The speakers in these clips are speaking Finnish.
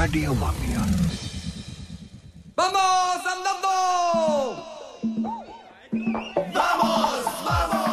Radio Mafia. ¡Vamos, andando! ¡Vamos, vamos!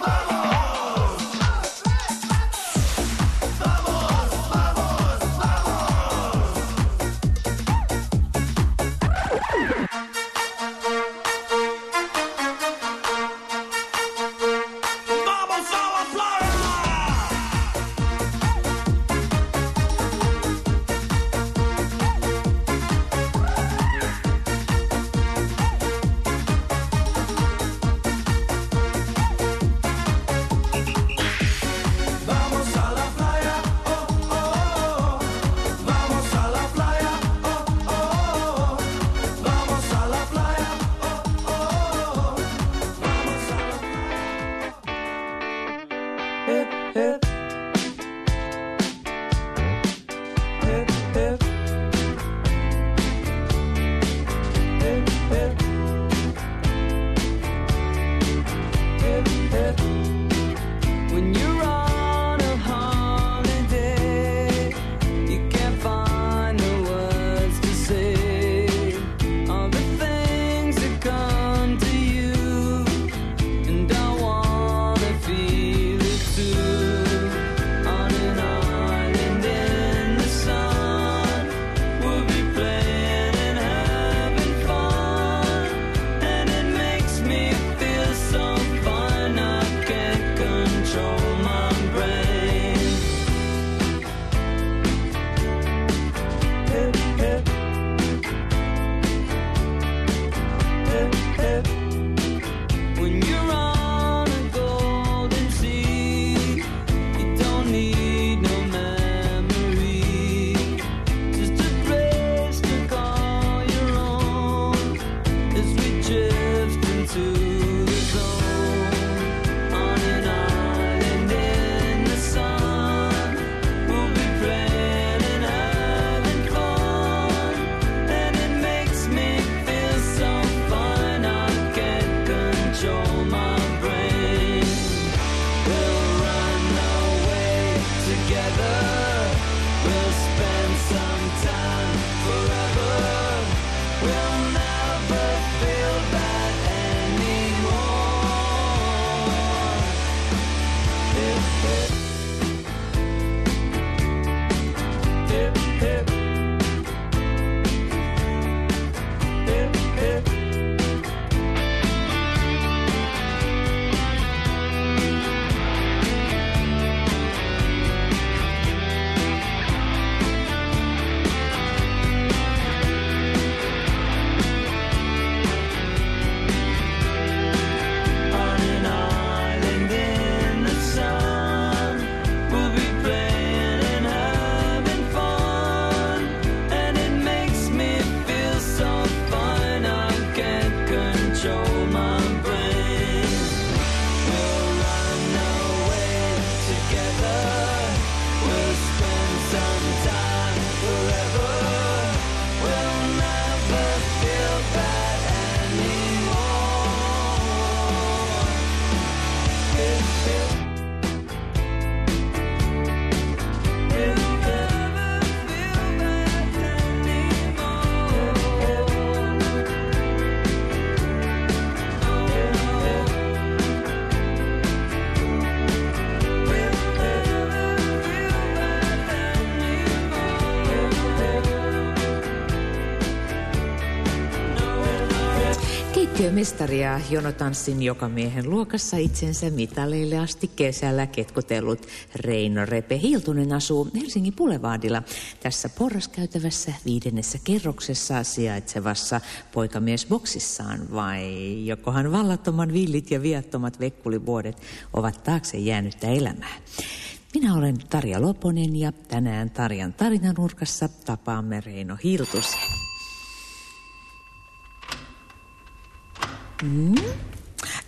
Mestaria jonotanssin jokamiehen luokassa itsensä mitaleille asti kesällä ketkutellut Reino Repe Hiltunen asuu Helsingin Boulevardilla tässä porraskäytävässä 5. kerroksessa sijaitsevassa poikamiesboksissaan, vai jokohan vallattoman villit ja viattomat vekkulivuodet ovat taakse jäänyttä elämää. Minä olen Tarja Loponen ja tänään Tarjan tarinanurkassa tapaamme Reino Hiltusen.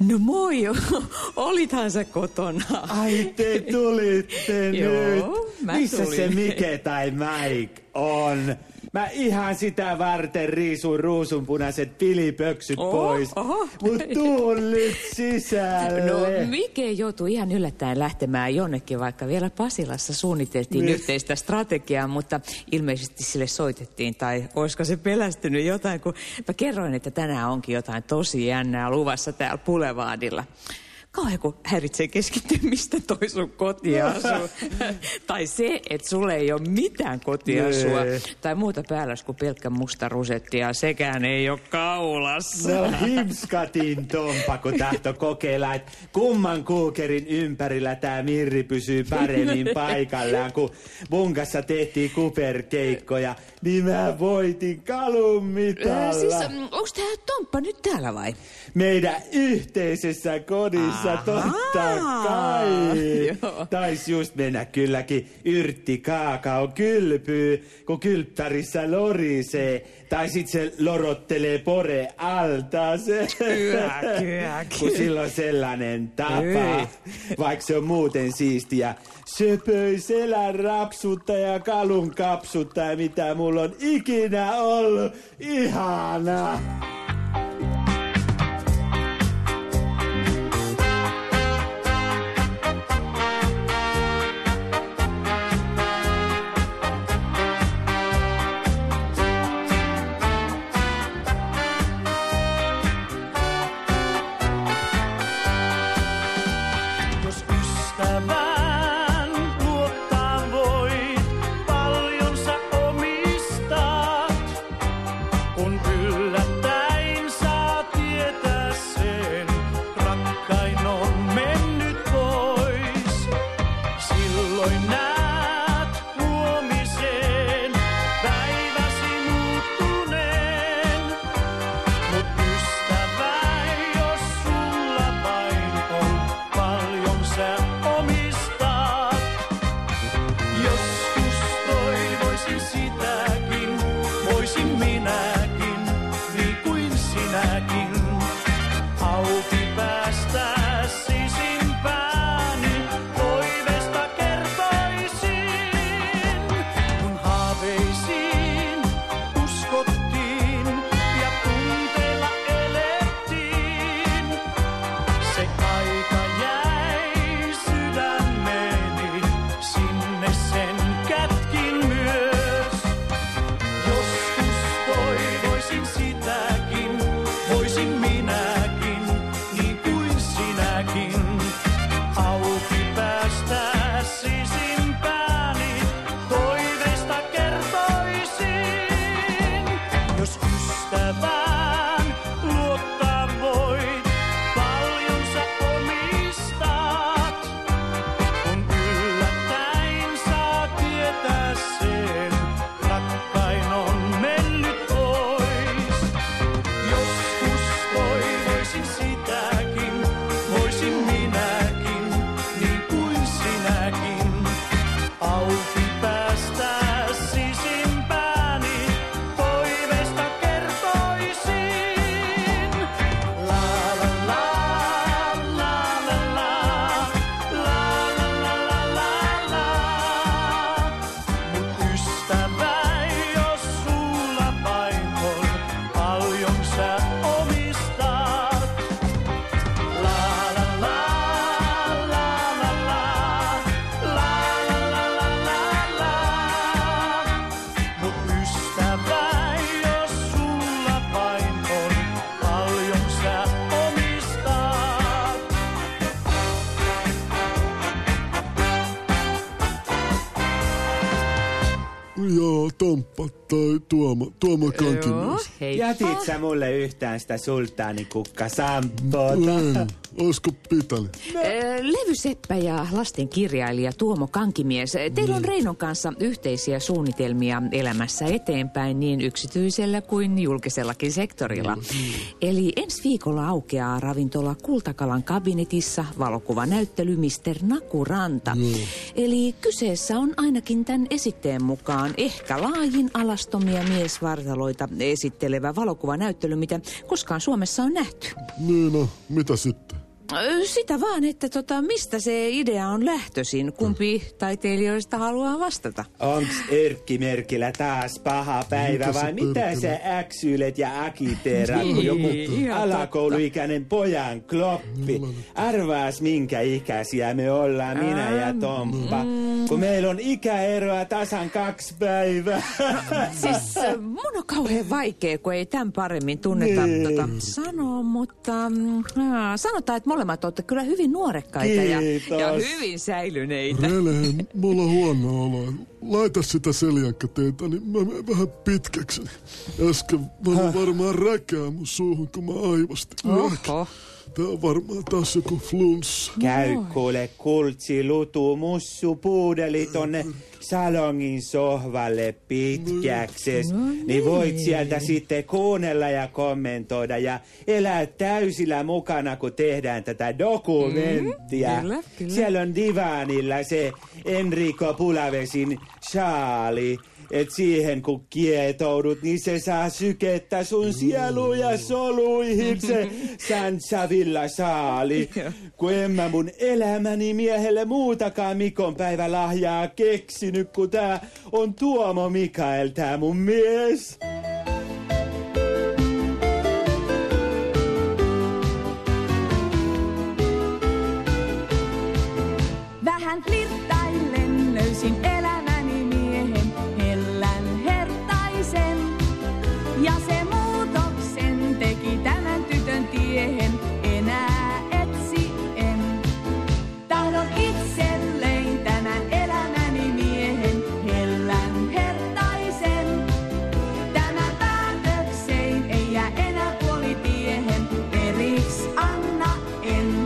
No moi, olithan sä kotona? Ai te tulitte nyt. Joo, mä Missä tulin. se Mike tai Mike on? Mä ihan sitä varten riisun ruusunpunaiset pilipöksyt pois. Mut tuun nyt sisälle. No Mike joutui ihan yllättäen lähtemään jonnekin, vaikka vielä Pasilassa suunniteltiin yhteistä strategiaa, mutta ilmeisesti sille soitettiin, tai olisiko se pelästynyt jotain, kun mä kerroin, että tänään onkin jotain tosi jännää luvassa täällä Boulevardilla. Kauhean kun häiritsee keskittymistä toi sun kotiasu. Tai se, että sulle ei ole mitään kotiasua. Tai muuta päällä kuin pelkkä musta rusetti ja sekään ei ole kaulassa. No himskatin Tompa, kun tahto kokeilla, että kumman kuukerin ympärillä tää Mirri pysyy paremmin paikallaan, kun mun kanssa tehtiin kuperkeikkoja, niin mä voitin kalun mitalla. Siis, onks tää Tomppa nyt täällä vai? Meidän yhteisessä kodissa, totta kai. Joo. Tais just mennä kylläkin yrttikaakao kylpyy, kun kylppärissä lorisee. Tai sit se lorottelee pore altaaseen. Kun silloin sellainen tapa, vaikka se on muuten siistiä. Söpöi selän rapsutta ja kalun kapsutta ja mitä mulla on ikinä ollut. Ihana! Joo, Tomppa tai Tuomo Kankimies. Jätit sä mulle yhtään sitä sulttaanikukkasampota? Olisiko pitänyt? Levyseppä ja lastenkirjailija Tuomo Kankimies, teillä on Reinon kanssa yhteisiä suunnitelmia elämässä eteenpäin niin yksityisellä kuin julkisellakin sektorilla. Eli ensi viikolla aukeaa ravintola Kultakalan kabinetissa valokuvanäyttely Mr. Nakuranta. Eli kyseessä on ainakin tämän esitteen mukaan ehkä laajin alastomia miesvartaloita esittelevä valokuvanäyttely, mitä koskaan Suomessa on nähty. Niin, no, mitä sitten? Sitä vaan, että mistä se idea on lähtöisin? Kumpi taiteilijoista haluaa vastata? Onks Erkki Merkilä taas paha päivä vai mitä sä äksyilet ja akiteerat kuin joku alakouluikäinen pojan kloppi? Arvaas minkä ikäisiä me ollaan, minä ja Tomppa. Kun meillä on ikäeroa tasan 2 päivää. Siis mun on kauhean vaikea, kun ei tämän paremmin tunneta sanoa, mutta sanotaan, että molemmat olette kyllä hyvin nuorekkaita ja hyvin säilyneitä. Rele, mulla on huono olo. Laita sitä seljakkateitä, niin mä menen vähän pitkäksi. Äsken mä varmaan räkää mun suuhun, kun mä aivastin. Oho. Tää on varmaan taas joku flunssa. Käy kuule kultsi, lutu, mussu, puudeli tonne salongin sohvalle pitkäkses. Niin voit sieltä sitten kuunnella ja kommentoida ja elää täysillä mukana, kun tehdään tätä dokumenttia. Kyllä. Siellä on divaanilla se Enrico Pulavesin shaali. Et siihen kun kietoudut, niin se saa sykettä sun sieluun ja soluihin se Sansavilla saali. Kun en mä mun elämäni miehelle muutakaan Mikon päivälahjaa keksinyt, kun tää on Tuomo Mikael, tää mun mies. Vähän flirttaillen löysin elämäni miehen, hellän hertaisen. Ja se muutoksen teki tämän tytön tiehen, enää etsi en. Tahdon itselleen tämän elämäni miehen, hellän hertaisen. Tämän päätöksein ei jää enää puolitiehen, periks anna en.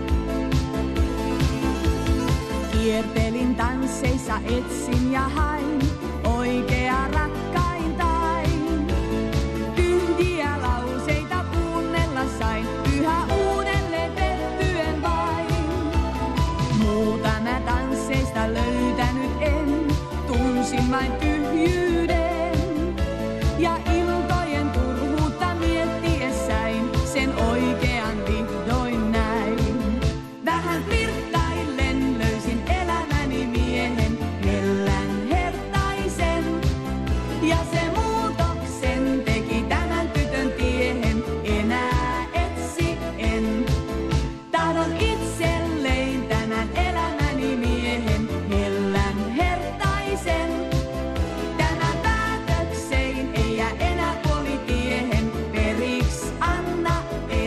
Kiertelin tansseissa, etsin ja hain oikea rakkaintain. Tyhjiä lauseita kuunnella sain, yhä uudelleen pettyen vain. Muuta mä tansseista löytänyt en, tunsin vain tyhjyyden. Ja iltojen turhuutta miettiessäin, sen oikean vihdoin näin. Vähän flirttaillen löysin elämäni miehen, hellän hertaisen. Ja se muutoksen teki tämän tytön tiehen, enää etsi en. Tahdon itselleen tämän elämäni miehen, hellän hertaisen. Tämän päätöksein ei jää enää puolitiehen, periks anna en.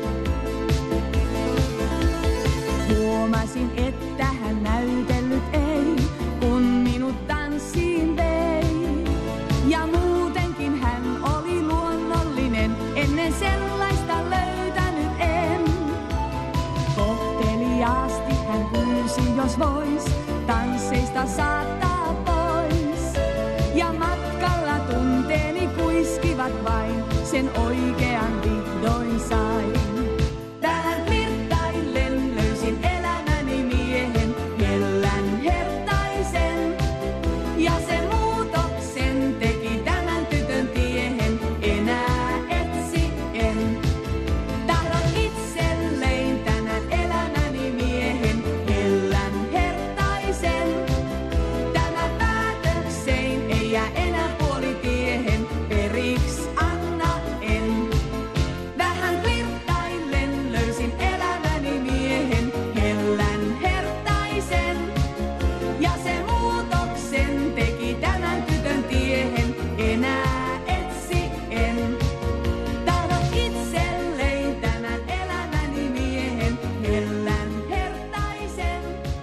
Huomasin, että hän näytellyt ei, kun minut tanssiin vei. Ja muutenkin hän oli luonnollinen, ennen sellaista löytänyt en. Kohteliaasti hän pyysi, jos vois, tansseista saattaa pois. Ja matkalla tunteeni kuiskivat vain, sen oikean vihdoin sain. Tähän flirttaillen löysin elämäni miehen, hellän hertaisen. Ja se muutoksen teki tämän tytön tiehen, enää etsi en. Tahdon itselleen tänään elämäni miehen, hellän hertaisen. Tämän päätöksein ei jää enää puolitiehen, periks anna en. Vähän flirttaillen löysin elämäni miehen, hellän hertaisen. Ja se muutoksen teki tämän tytön tiehen, enää etsi en. Tahdon itselleen tänään elämäni miehen, hellän hertaisen.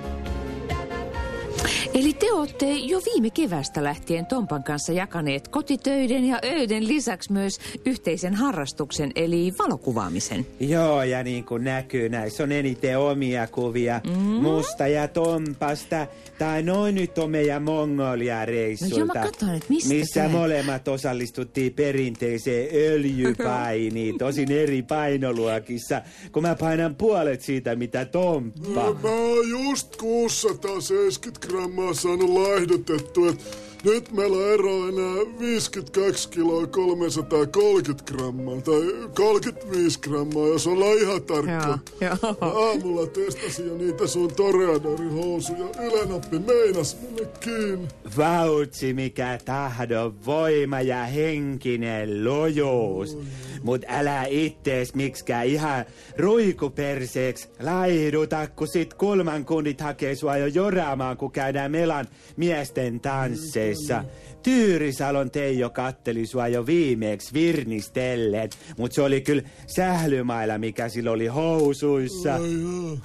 Eli te olette jo viime keväästä lähtien Tompan kanssa jakaneet kotitöiden ja öiden lisäksi myös yhteisen harrastuksen, eli valokuvaamisen. Joo, ja niin kuin näkyy, näissä on eniten omia kuvia musta ja Tompasta. Tai noin nyt on meidän Mongolia-reissulta. No joo, mä katson, että mistä missä tämä? molemmat osallistuttiin perinteiseen öljypainiin, tosin eri painoluokissa, kun mä painan puolet siitä, mitä Tomppa. Mä oon just 670 grammaa saanut laihdutettua, et Nyt meillä on ero enää 52 kiloa 330 grammaa, tai 35 grammaa, jos ollaan ihan tarkka. Joo. Aamulla testasin jo niitä sun Toreadorin housuja. Ylenappi meinas mennä kiinni. Vautsi mikä tahdon voima ja henkinen lojous. Mut älä ittees miksikään ihan ruikuperseeks laihduta, kun sit kolmankundit hakee sua jo joraamaan, kun käydään Melan miesten tansseissa. Tyyrisalon Teijo katteli sua jo viimeeksi virnistellen, mut se oli kyllä sählymailla, mikä sillä oli housuissa. Ai joo.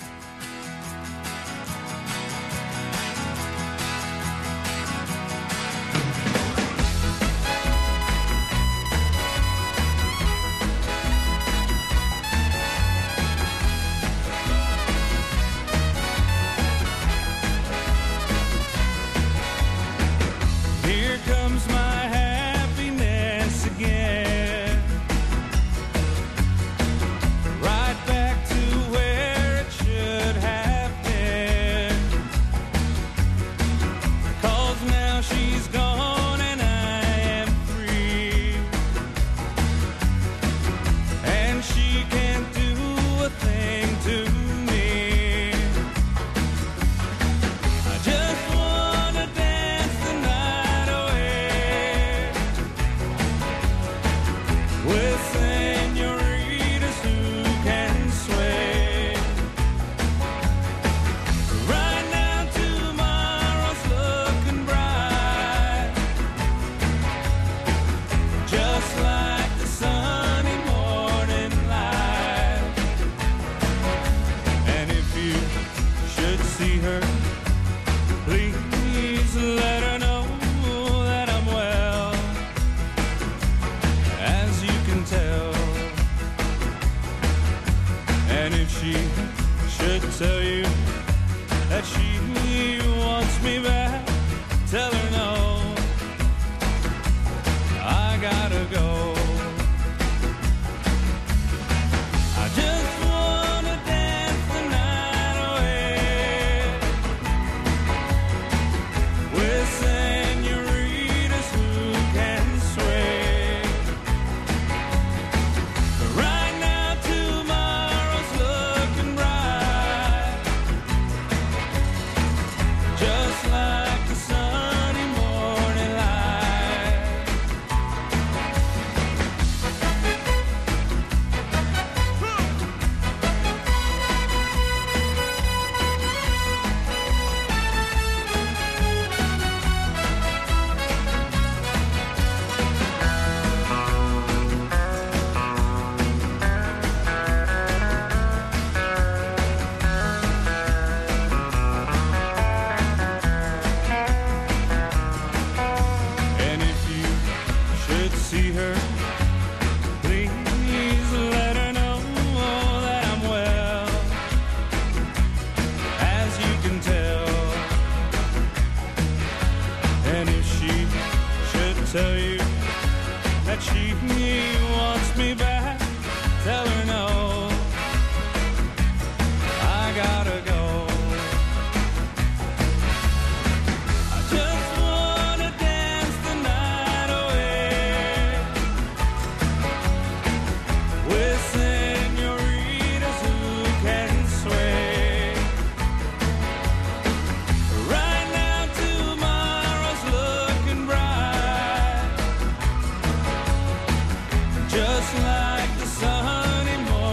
Just like the sunny morning.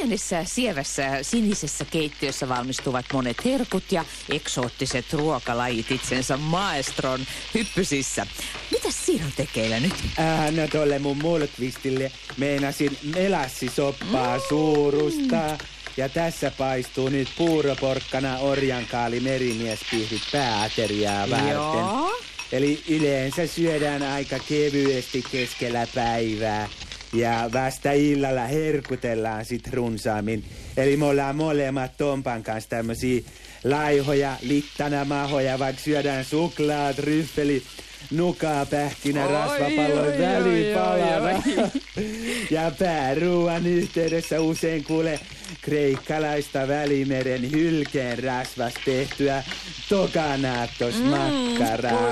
pienessä sievässä sinisessä keittiössä valmistuvat monet herkut ja eksoottiset ruokalajit itsensä maestron hyppysissä. Mitäs siinä on tekeillä nyt? No tolle mun mulkvistille meinasin melassisoppaa suurusta. Ja tässä paistuu nyt puuroporkkana orjankaali merimiespihvit pääateriaa varten. Joo. Eli yleensä syödään aika kevyesti keskellä päivää. Ja vasta illalla herkutellaan sit runsaammin. Eli me ollaan molemmat Tompan kanssa tämmösiä laihoja, littanamahoja, vaikka syödään suklaat, ryffeli, nukaa, pähkinä, rasvapallon välipalana. Ja pääruuan yhteydessä usein kuule kreikkalaista Välimeren hylkeen rasvasta tehtyä tokanaatosmakkaraa.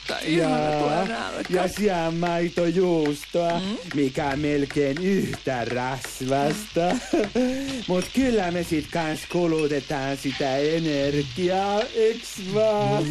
Ja sianmaitojuustoa, mikä on melkein yhtä rasvasta. Mut kyllä me sit kans kulutetaan sitä energiaa, eks vaan?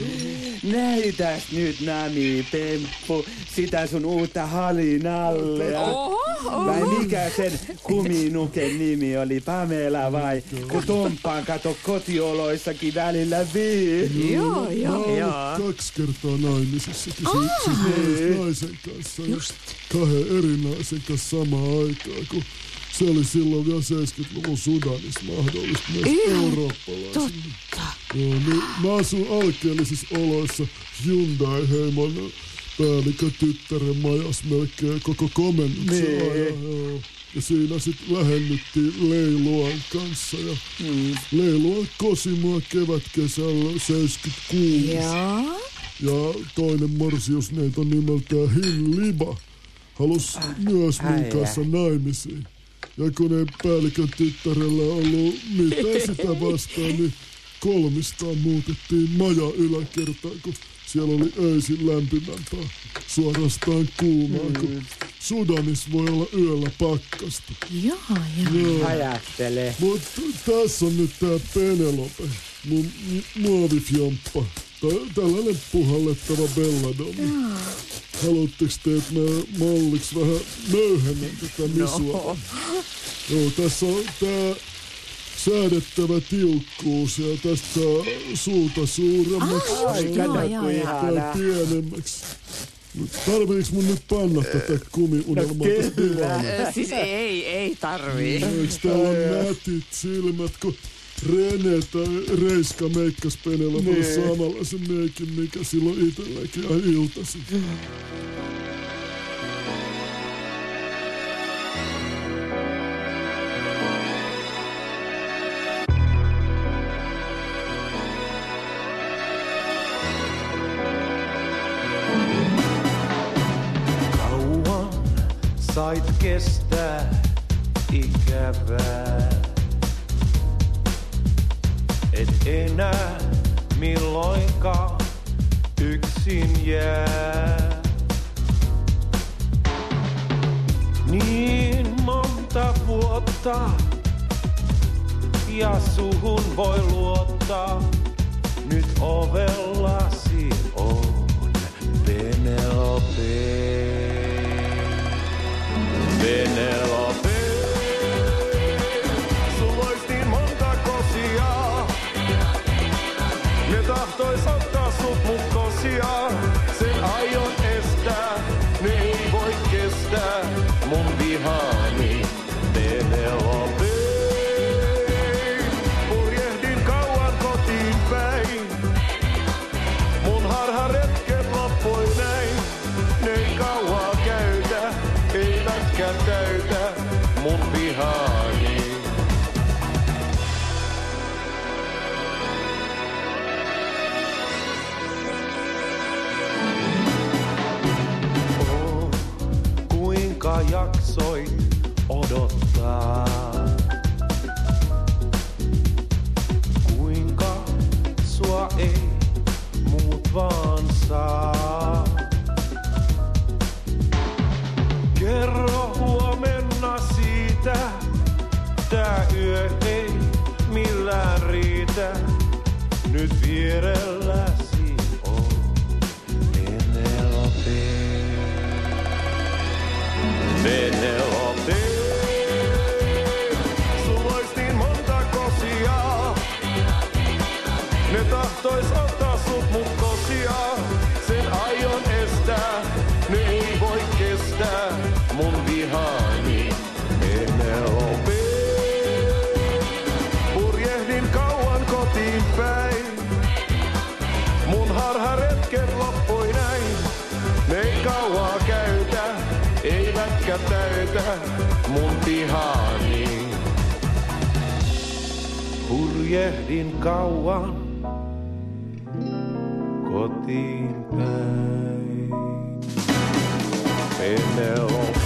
Näytäs nyt, Nami Pemppu, sitä sun uutta halinallea. Vai mikä sen kuminuken nimi oli, Pamela vai? Kun Tomppaan kato kotioloissakin välillä vii. Joo. 2 kertaa naimisissakin naisen kanssa. Just. 2 eri naisen kanssa samaan aikaan, kun se oli silloin vielä 70-luvun Sudanissa mahdollista myös eurooppalaisille. Totta. Joo, niin mä asun alkeellisissa oloissa Hyundai-heimon päällikön tyttären majas melkein koko komennuksen ajan. Joo. Ja siinä sitten lähennyttiin Leiluan kanssa. Ja Leiluan kosi mua kevätkesällä 76. Ja toinen morsiusneito nimeltään Hinliba halus myös mun kanssa naimisiin. Ja kun ei päällikön tyttärellä ollut mitään sitä vastaan, niin 3 muutettiin maja yläkertaan, kun siellä oli öisin lämpimämpää, suorastaan kuumaa, kun Sudanissa voi olla yöllä pakkasta. Joo. Ajattele. Mutta tässä on nyt tää Penelope, mun muovifjomppa. Tällainen puhallettava belladonna. Haluatteko te, että mä malliksi vähän möyhennän tätä misua? Joo, tässä on tää säädettävä tiukkuus ja tästä saa suuta suuremmaksi tai pienemmäksi. Tarviiks mun nyt panna tätä kumiunelmaa tästä divaan? Siis ei tarvii. Eiks täällä on nätit silmät, kun Rene tai Reiska meikkas Penelope samanlaisen meikin, mikä silloin itselläkin iltaisin. Sait kestää ikävää, et enää milloinkaan yksin jää. Niin monta vuotta ja suhun voi luottaa, nyt ovellasi on Penelope. Penelope, sun loistiin monta kosia. Ne tahtois ottaa sut mut kosia. Sen aion estää, ne ei voi kestää mun vihaani. Penelope, purjehdin kauan kotiin päin. Mun harharetket loppui näin. Ne ei kauaa käytä, eivätkä täytä mun vihaani. Oh, kuinka jaksoit odottaa? Kuinka sua ei muut vaan saa? Kerro huomenna siitä, tää yö ei millään riitä. Nyt vierelläsi on Penelope. Penelope, täytä mun pihani. Purjehdin kauan kotiin päin. Penelope.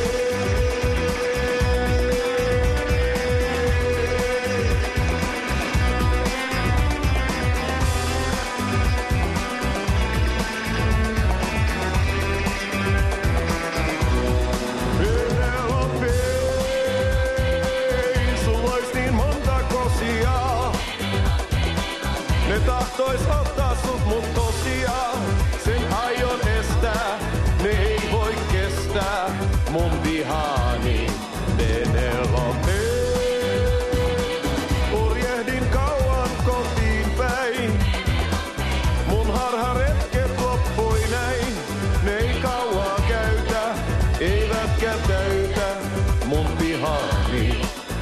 Ne tahtois ottaa sut mut tosiaan, sen aion estää, ne ei voi kestää mun vihani. Penelope, purjehdin kauan kotiin päin, mun harharetket loppui näin, ne ei kauaa käytä, eivätkä täytä mun vihani.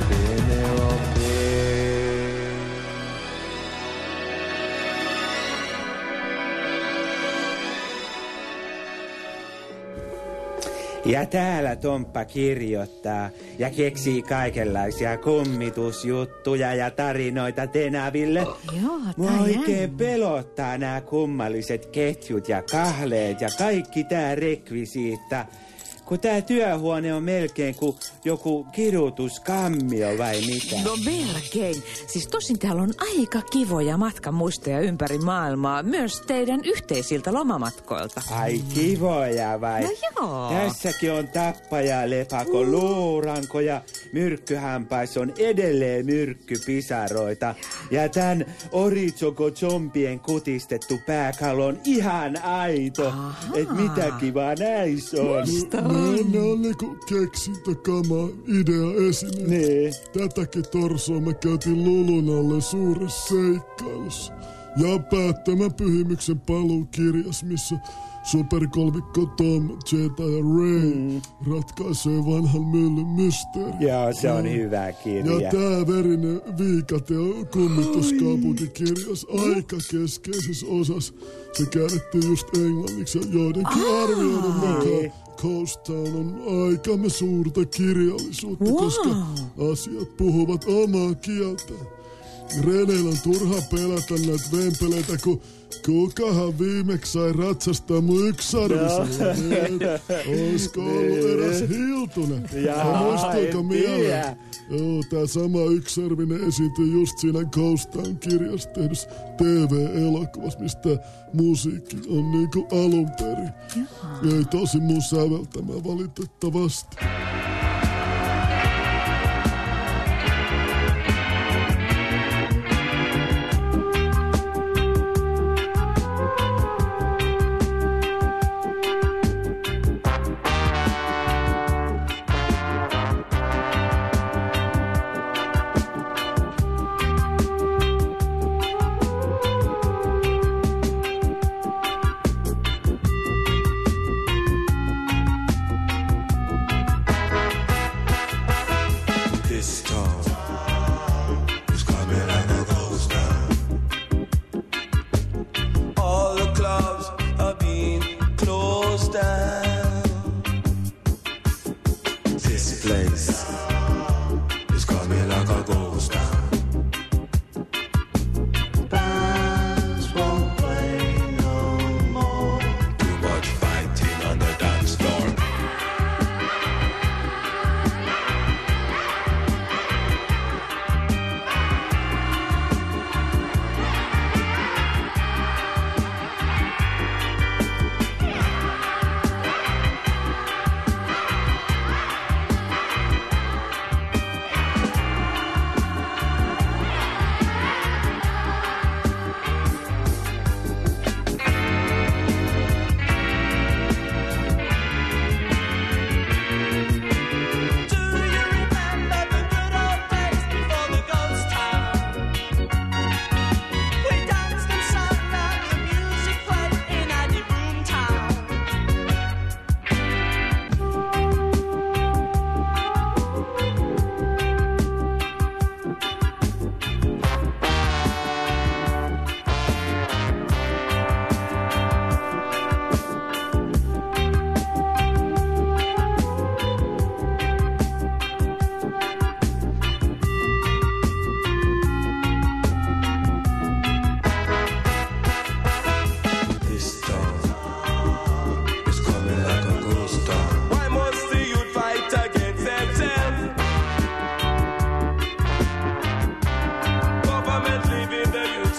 Ja täällä Tomppa kirjoittaa ja keksii kaikenlaisia kummitusjuttuja ja tarinoita tenaville. Joo, mua oikein pelottaa nämä kummalliset ketjut ja kahleet ja kaikki tää rekvisiitta. Kun tää työhuone on melkein kuin joku kidutuskammio vai mitä? No melkein. Siis tosin täällä on aika kivoja matkamuistoja ympäri maailmaa, myös teidän yhteisiltä lomamatkoilta. Ai kivoja vai? No joo. Tässäkin on tappajalepako, luuranko ja myrkkyhampais on edelleen myrkkypisaroita. Ja tän Oritsoko zombien kutistettu pääkallo on ihan aito. Et mitä kivaa näis on. Ne on niinku keksintökamaa, idea esine. Niin. Tätäkin torsoa me käytiin Lulun alle suuressa seikkailussa. Ja päättämän pyhimyksen paluukirjas, missä superkolmikko Tom, Jeta ja Ray ratkaisee vanhan myllyn mysteeri. Joo, se on hyvä kirja. Ja tää verinen viikate on kummituskaupunkikirjas aika keskeisessä osassa. Se käännettiin just englanniksi ja joidenkin arvioiden mukaan Ghost Town on aikamme suurta kirjallisuutta, koska asiat puhuvat omaa kieltään. Reneillä on turha pelätä näitä vempeleitä, kun kukahan viimeksi sai ratsastaa mun yksarvisella. Oisko ollut eräs Hiltunen? Muistuiko mieleen? Joo, tää sama yksarvinen esiintyi just siinä Ghost Town -kirjassa tehdyssä TV-elokuvassa, mistä musiikki on niinku alun perin. Ei tosi mun säveltämään valitettavasti.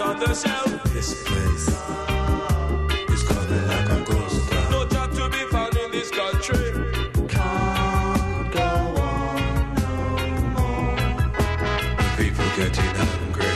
on the shelf. This place is coming like a ghost town. No job to be found in this country. Can't go on no more. The people getting hungry.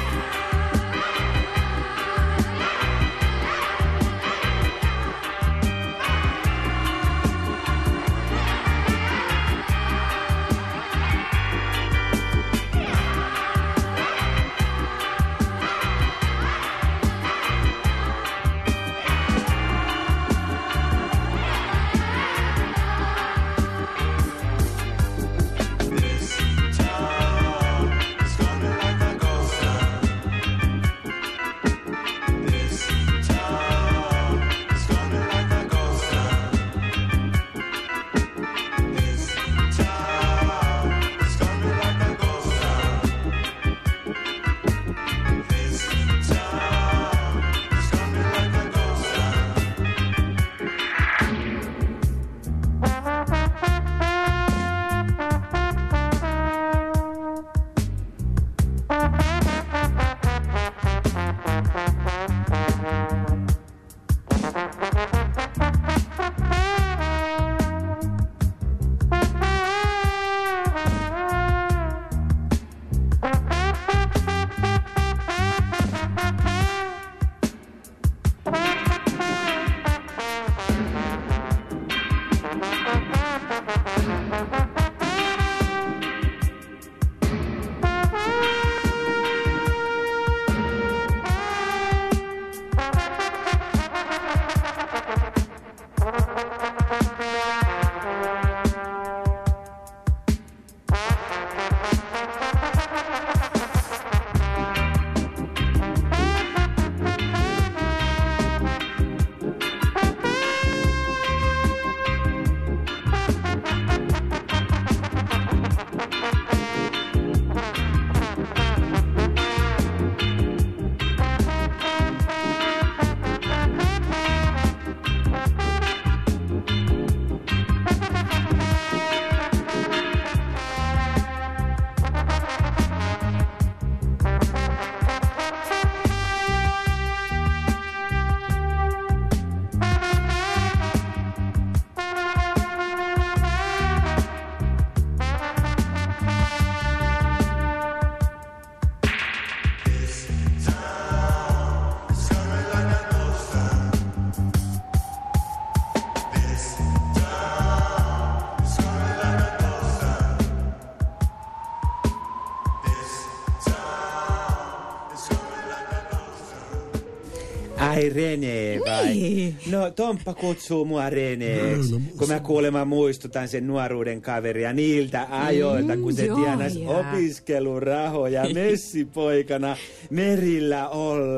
Ai Rene vai? Niin. No Tomppa kutsuu mua Reneeksi, kun mä kuulemma muistutan sen nuoruuden kaveria niiltä ajoilta, kun se tienasi opiskelurahoja messipoikana merillä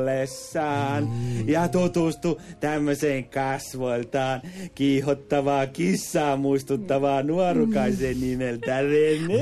ollessaan ja tutustui tämmöiseen kasvoiltaan kiihottavaa kissaa muistuttavaa nuorukaisen nimeltä Rene.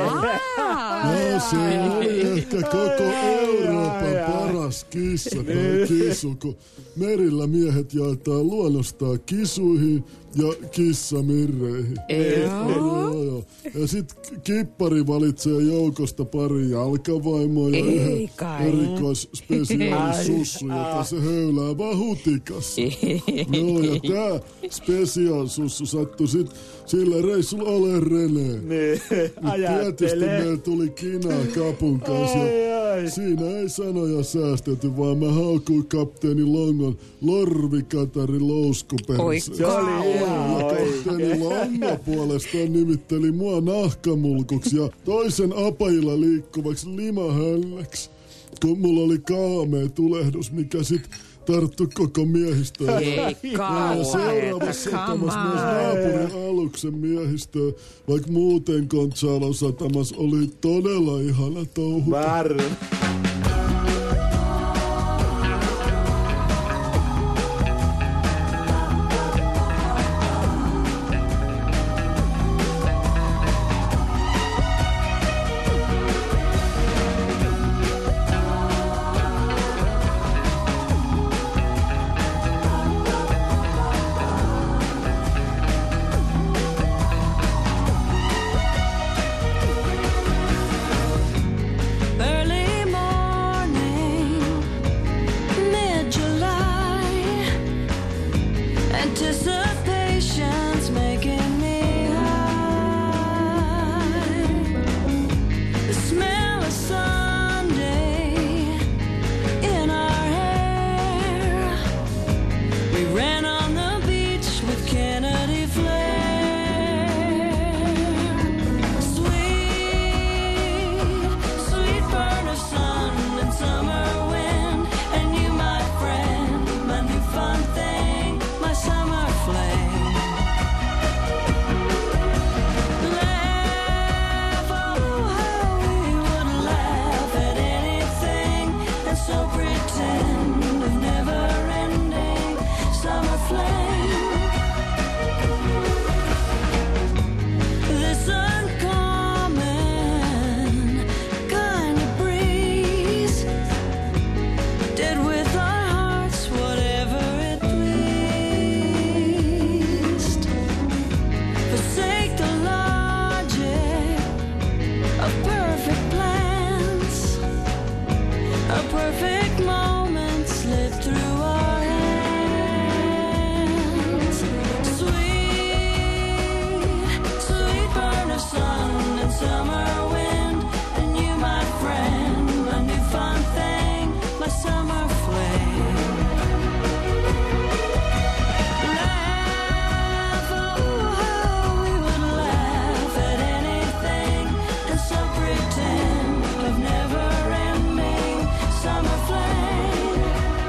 No se oli ehkä koko Euroopan paras kissa tai kisu, kun merillä miehet jaetaan luonnostaan kisuihin ja kissamirreihin. Joo. Ja sit kippari valitsee joukosta pari jalkavaimoa ja yhden erikoisspesiaalisussu, jota se höylää vaan hutikassa. Joo, ja tää spesiaalisussu sattui sit sillä reissulla ole Rene. Tietysti meillä tuli kinaa kapun kanssa. Siinä ei sanoja säästetty, vaan mä haukuin kapteeni Longon Lorvikatari louskuperse. Se oli ja kapteeni Longo puolestaan nimitteli mua nahkamulkuksi ja toisen apajilla liikkuvaksi limahölleksi. Kun mulla oli kaamea tulehdus, mikä sit tarttu koko miehistöön. Ei ja seuraavassa satamassa myös naapurin aluksen miehistöön, vaikka muuten Gonzalon satamassa oli todella ihana touhu. Early morning. slip through our hands. Sweet, sweet burn of sun and summer wind, and you, my friend, my new fun thing, my summer flame. Laugh, oh, how we would laugh at anything, and so pretend of never-ending summer flame.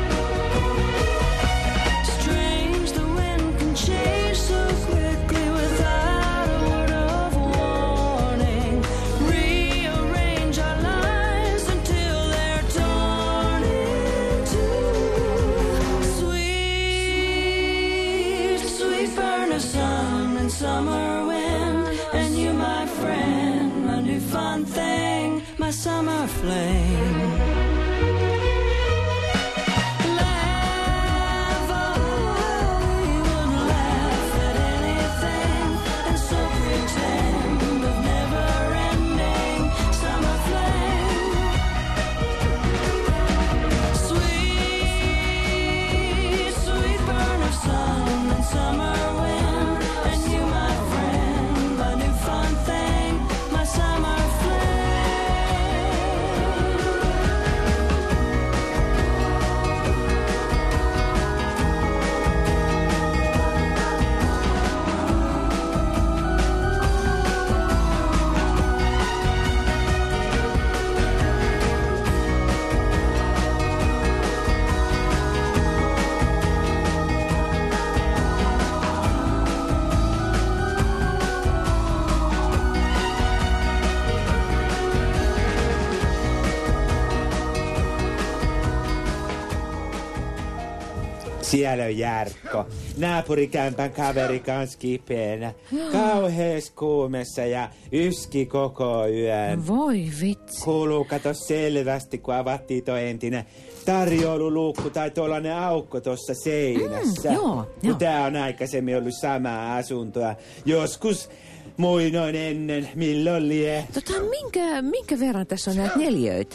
Strange, the wind can change so quickly without a word of warning. Rearrange our lives until they're torn in two. Sweet, sweet burn of sun and summer wind, and you, my friend, my new fun thing, my summer flame. Laugh, oh, we would laugh at anything, and so pretend of never-ending summer flame. Sweet, sweet burn of sun and summer wind, and you, my friend, my new fun thing, my summer flame. Siellä on Jarkko, naapurikämpän kaveri kans kipeänä. Kauhees kuumessa ja yski koko yön. Voi vitsi. Kuuluu kato selvästi, kun avattiin toi entinen tarjoululuukku tai tuollainen aukko tuossa seinässä. Joo. Kun tää on aikaisemmin ollut samaa asuntoa. Joskus muinoin ennen, milloin lie. Minkä verran tässä on näitä neliöitä?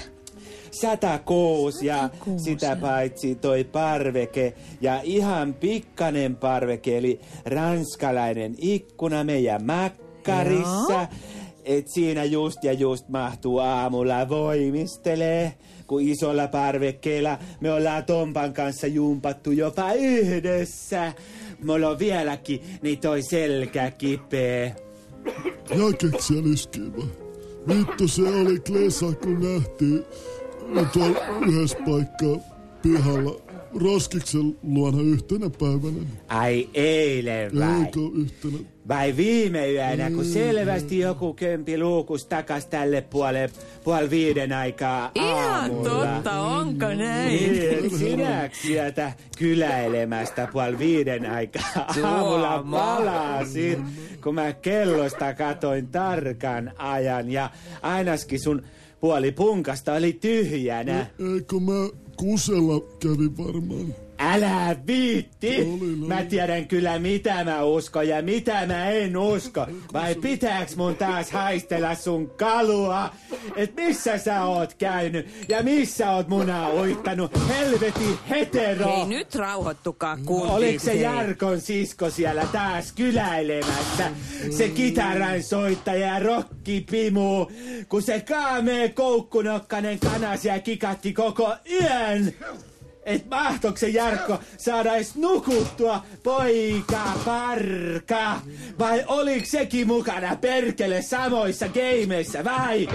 106 ja 106. sitä paitsi toi parveke ja ihan pikkanen parveke, eli ranskalainen ikkuna meidän makkarissa. Joo. Et siinä just mahtuu aamulla voimistelee, kun isolla parvekkeella me ollaan Tompan kanssa jumpattu jopa yhdessä. Mulla on vieläkin niin toi selkä kipeä. Jäkeksiä lyskii vai? Vittu se oli klesa, kun nähtiin tuolla yhdessä paikkaa pihalla Roskiksen luona yhtenä päivänä. Ai eilen vai? Eikö yhtenä? Vai viime yönä, kun selvästi joku kömpi luukus takas tälle puoli 5 aikaa Ihan aamulla. totta, onko näin? Niin, sinäks sieltä kyläilemästä 4:30 aikaa aamulla palasit, kun mä kellosta katoin tarkan ajan ja ainakin sun puoli punkasta oli tyhjänä. Eikö mä kusella kävin varmaan? Älä viitti! Oli. Mä tiedän kyllä mitä mä uskon ja mitä mä en usko. Vai pitääks mun taas haistella sun kalua? Et missä sä oot käynyt ja missä oot munaa uittanut? Helveti hetero! Hei nyt rauhoittukaa kuntiin. Oliko se Jarkon sisko siellä taas kyläilemässä? Se kitaran soittaja ja rokkipimu, kun se kaamee koukkunokkanen kanasi ja kikatti koko yön. Et mahtoiko se Jarkko saada edes nukuttua, poika parka? Vai oliks sekin mukana perkele samoissa gameissa, vai?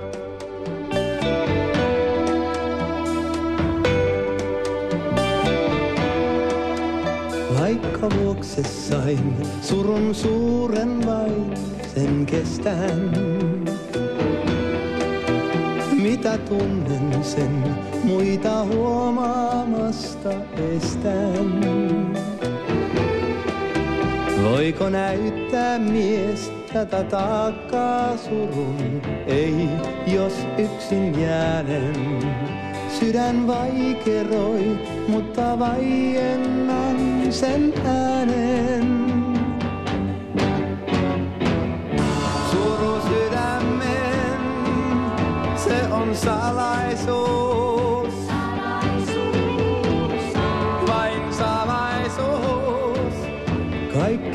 Vaikka vuoksessain surun suuren vain sen kestän. Mitä tunnen sen muita huomaamasta estän. Voiko näyttää mies tätä taakkaa surun? Ei, jos yksin jäänen. Sydän vaikeroi, mutta vaiennan sen äänen. Suru sydämen, se on salaisuus.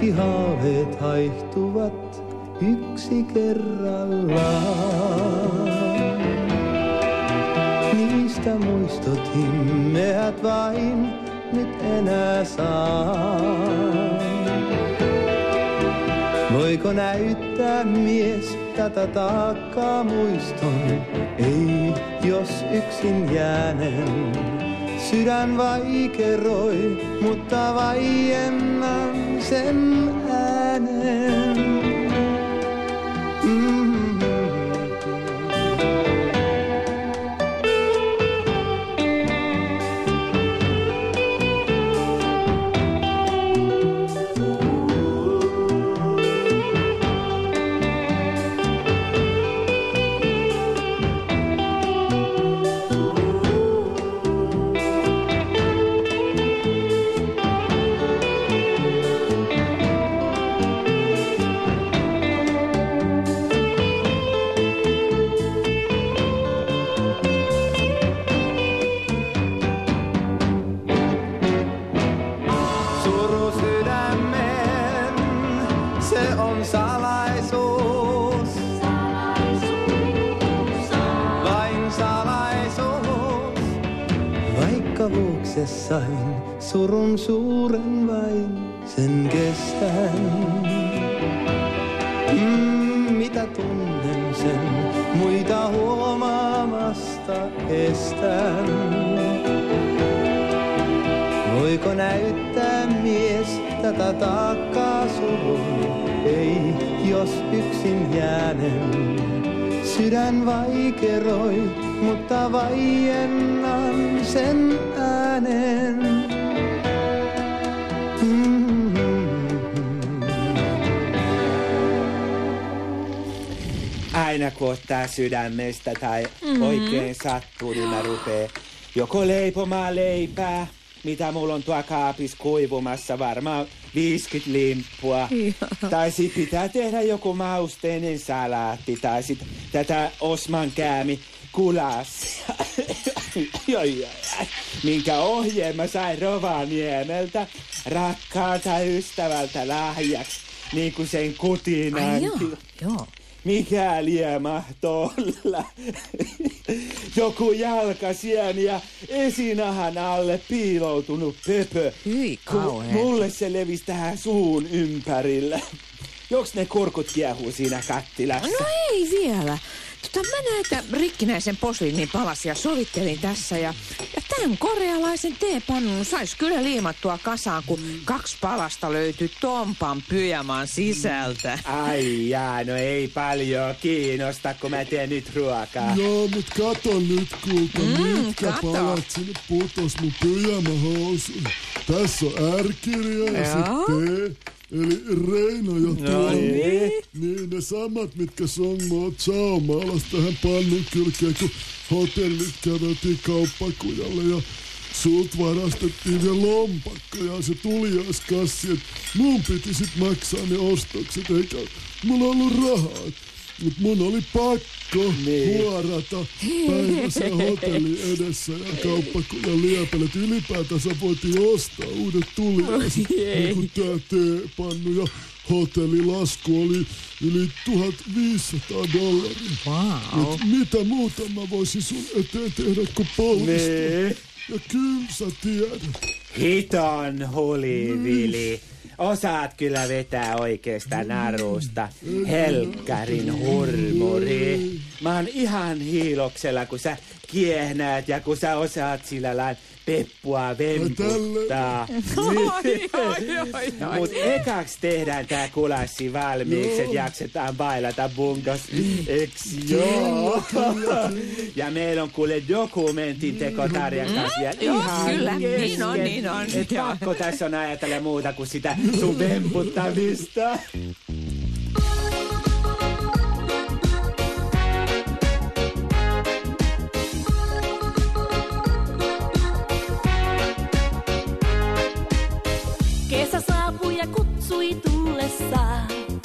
kaikki haaveet haihtuvat yksi kerrallaan. Niistä muistot himmeät vain nyt enää saan. Voiko näyttää mies tätä taakkaa muiston? Ei, jos yksin jäänen. Sydän vaikeroi, mutta vaiennan sen äänen. Sain surun suuren vain sen kestän. Mitä tunnen sen muita huomaamasta estän. Voiko näyttää mies tätä taakkaa surun? Ei, jos yksin jäänen. Sydän vaikeroi, mutta vaiennan sen äänen. Aina kun ottaa sydämestä tai oikein sattuu, niin mä rupee joko leipomaan leipää, mitä mulla on tuo kaapis kuivumassa, varmaan 50 limppua. Tai sit pitää tehdä joku mausteinen salaatti, tai sit tätä Osman käämi kulassia, minkä ohjeen mä sain Rovaniemeltä rakkaalta ystävältä lahjaksi, niin kuin sen kutinankin. Joo. Mikä lie mahtoo olla? Joku jalkasieni ja esinahan alle piiloutunut pöpö. Hyi kauhean. Mulle se levisi tähän suun ympärille. Joks ne kurkut kiehuu siinä kattilassa? No ei vielä. Mä näitä rikkinäisen posliinin palasia sovittelin tässä ja tämän korealaisen teepannun sais kyllä liimattua kasaan, kun 2 palasta löytyi Tompan pyjaman sisältä. Ai jaa, no ei paljon kiinnosta, kun mä teen nyt ruokaa. Joo, mut kato nyt, kulta, mitkä palat sinne putos mun pyjamahousun. Tässä on R-kirja ja sit T. Eli Reino ja Tuomo. Niin ne samat, mitkä Songmo Chao maalas tähän pannun kylkeen, kun hotellit käveltiin kauppakujalle ja sult varastettiin vielä lompakko ja se tuliaiskassi, että mun piti sit maksaa ne ostokset, eikä mulla ollut rahaa. Mut mun oli pakko huorata päivässä hotellin edessä ja kauppakujan liepelet. Ylipäätänsä voitiin ostaa uudet tuliaiset, niin kuin tää teepannu ja hotellilasku oli yli $1,500. Wow. Mitä muuta mä voisin sun eteen tehdä kuin polvistua? Ja kyllä sä tiedät. Hiton hulivili. Osaat kyllä vetää oikeasta narusta. Helkkarin hurmuri. Mä oon ihan hiiloksella, kun sä kiehnäät ja kun sä osaat sillä lailla peppua vemputtaa. Mut ekaks tehdään tää kulassi valmiiksi, et jaksetaan bailata bungos. Eks joo? Ja meillä on kuule dokumentin teko Tarjan kanssa vielä ihan kyllä, kesken. niin on. Et pakko tässä on ajatella muuta kuin sitä sun vemputtamista. Kesä saapui ja kutsui tullessaan.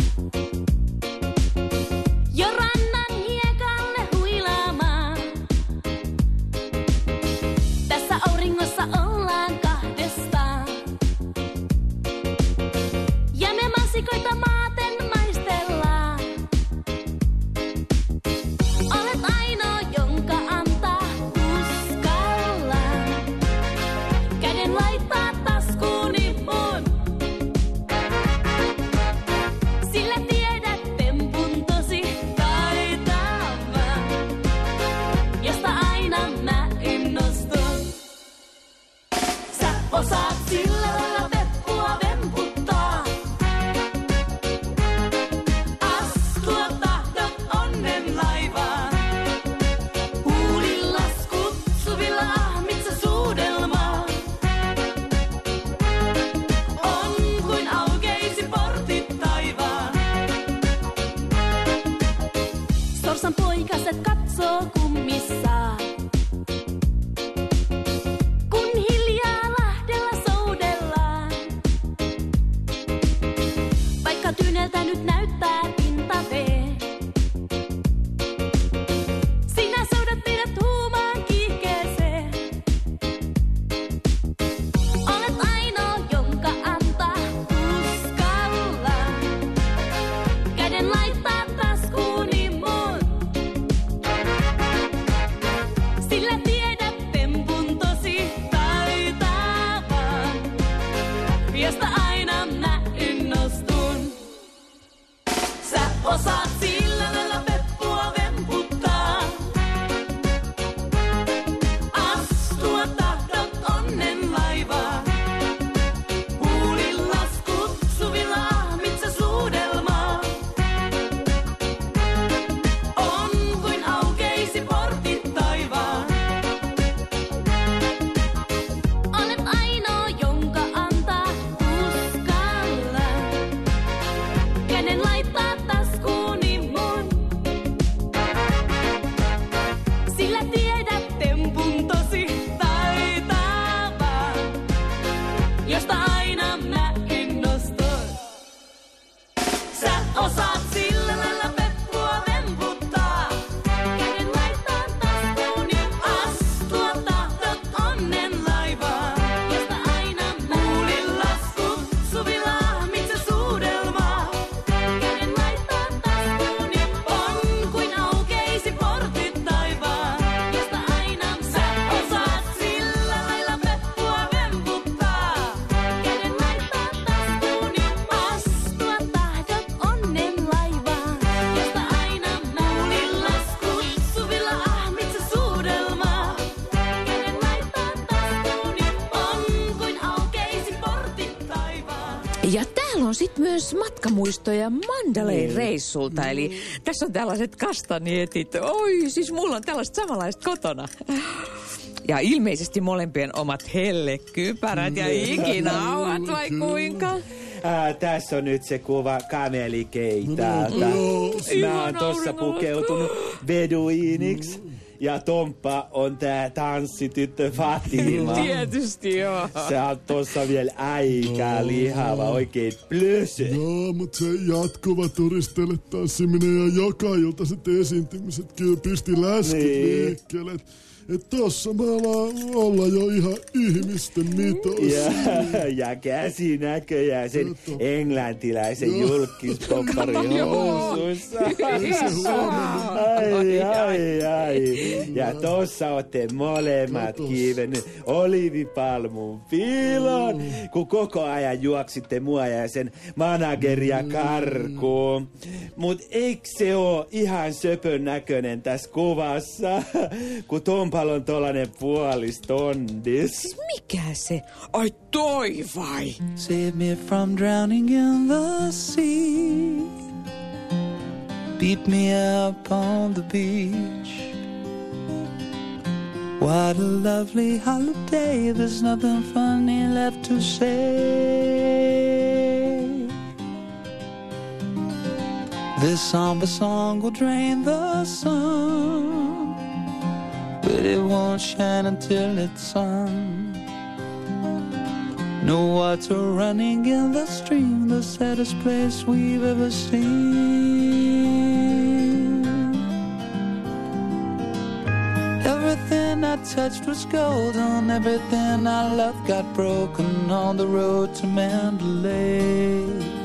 Jo rannan hiekalle huilaamaan. Tässä auringossa ollaan kahdestaan. Ja me osaat sillä lailla peppua vemputtaa. Astua tahdot onnen laivaan. Huulillas kutsuvilla ahmit sä suudelmaa. On kuin aukeisi portit taivaan. Sorsan poikaset katsoo kummissaan. Kun hiljaa lahdella soudellaan. Vaikka tyyneltä nyt näyttää pintavee. Sinä soudat meidät huumaan kiihkeeseen. Olet ainoa, jonka antaa uskalla. Käden laittaa taskuuni mun. Sillä tiedät tempun tosi taitavan, josta aina mä innostun. Sä osaat sillä lailla peppua vemputtaa. Astua tahdot onnen laivaan. Huulillas kutsuvilla ahmit sä suudelmaa. On kuin aukeisi portit taivaan. Olet ainoa, jonka antaa uskalla. Käden laittaa taskuuni mun. Sillä tiedät tempun tosi taitavan, josta aina mä innostun. Sä osaat sillä lailla peppua vemputtaa. Käden laittaa taskuuni. Astua tahdot onnen laivaan. Josta aina mä huulillas kutsuvilla ahmit sä suudelmaa. Käden laittaa taskuuni. On kuin aukeisi portit taivaan. Josta aina sä osaat sillä lailla peppua vemputtaa. Käden laittaa taskuuni. Astua tahdot onnen laivaan. Josta aina mä huulillas kutsuvilla ahmit sä suudelmaa. Käden laittaa taskuuni. On kuin aukeisi portit taivaan. Ja täällä on sitten myös matkamuistoja Mandalay-reissulta. Eli tässä on tällaiset kastanietit. Oi, siis mulla on tällaiset samanlaiset kotona. Ja ilmeisesti molempien omat hellekypärät ja ikinauhat vai kuinka? Tässä on nyt se kuva kamelikeitaalta. Mä oon tossa pukeutunut beduiiniksi. Ja Tomppa on tää tanssityttö Fatima. Tietysti joo. Se on tossa vielä aika lihava, oikein plösö. Joo, mut se jatkuva turistelle tanssiminen ja joka iltaiset esiintymiset kyllä pisti läskit liikkeelle. Et tossa me ollaan jo ihan ihmisten mitoissa. Ja käsi näköjään sen englantilaisen julkkispopparin housuissa. Ai. Ja tossa ootte molemmat kiivennyt olivipalmun piilon, kun koko ajan juoksitte mua ja sen manageria karkuun. Mut eikö se oo ihan söpön näköinen tässä kuvassa, kun Tompalla on tollanen puolistondis? Mikä se? Ai toi vai? Save me from drowning in the sea. Beat me up on the beach. What a lovely holiday. There's nothing funny left to say. This somber song will drain the sun, but it won't shine until it's sung. No water running in the stream, the saddest place we've ever seen. Everything I touched was golden, everything I loved got broken on the road to Mandalay.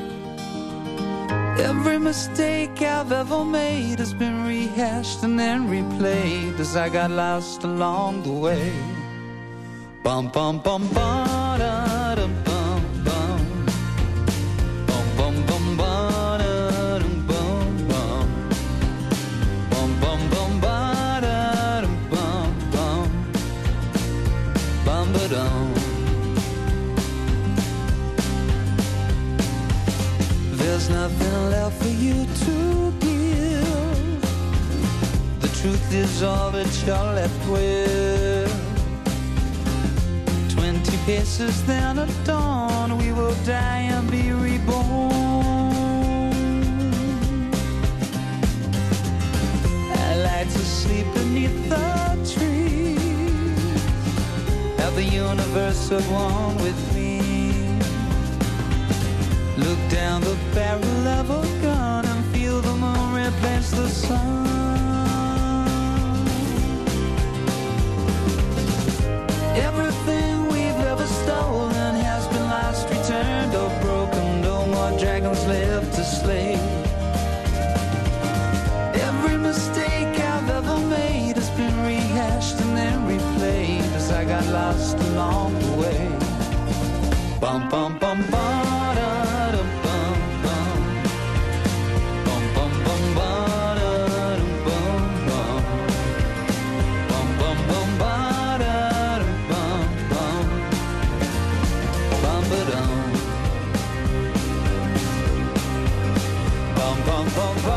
Every mistake I've ever made has been rehashed and then replayed as I got lost along the way. Bum bum bum bum da dum bum bum. Bum bum bum ba da dum bum bum. Bum bum bum ba da dum bum bum. Bum ba dum. nothing left for you to give. The truth is all that you're left with. 20 paces then at dawn, we will die and be reborn. I like to sleep beneath the trees, have the universe at one with me. Look down the barrel of a gun and feel the moon replace the sun. Everything we've ever stolen has been lost, returned or broken. No more dragons left to slay. Every mistake I've ever made has been rehashed and then replayed as I got lost along the way. Bum bum bum bum da dum bum bum. Bum bum bum ba da dum bum bum. Bum bum bum ba da dum bum bum. Bum ba dum. Bum bum bum ba.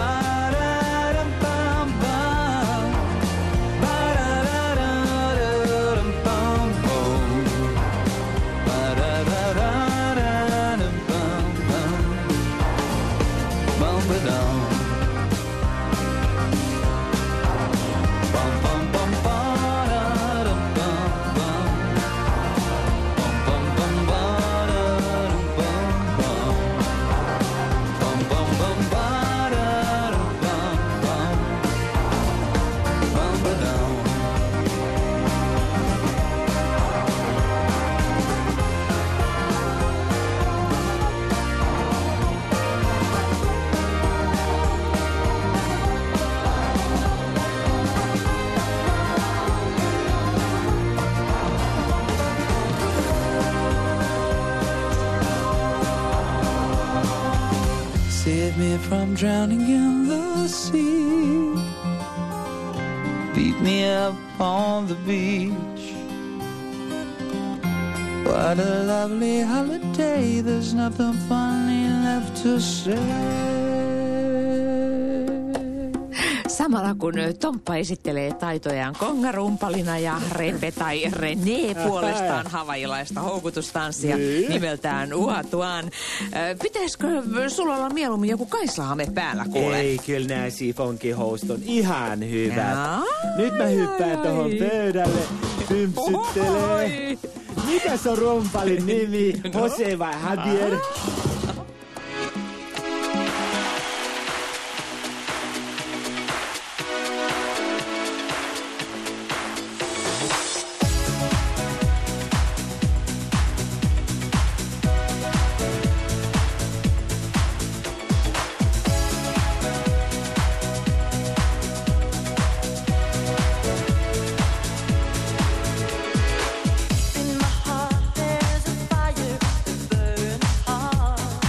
Save me from drowning in the sea. Beat me up on the beach. What a lovely holiday. There's nothing funny left to say. Samalla kun Tomppa esittelee taitojaan kongarumpalina ja Repe tai René puolestaan havailaista houkutustanssia nimeltään Uatuan. Pitäisikö sulla olla mieluummin joku kaislahame päällä, kuule? Ei, kyllä nää sifonkihousut on ihan hyvät. Nyt mä hyppään tohon pöydälle, pympsyttelee. Mikäs on rumpalin nimi? Jose vai Javier? In my heart there's a fire that burns hard.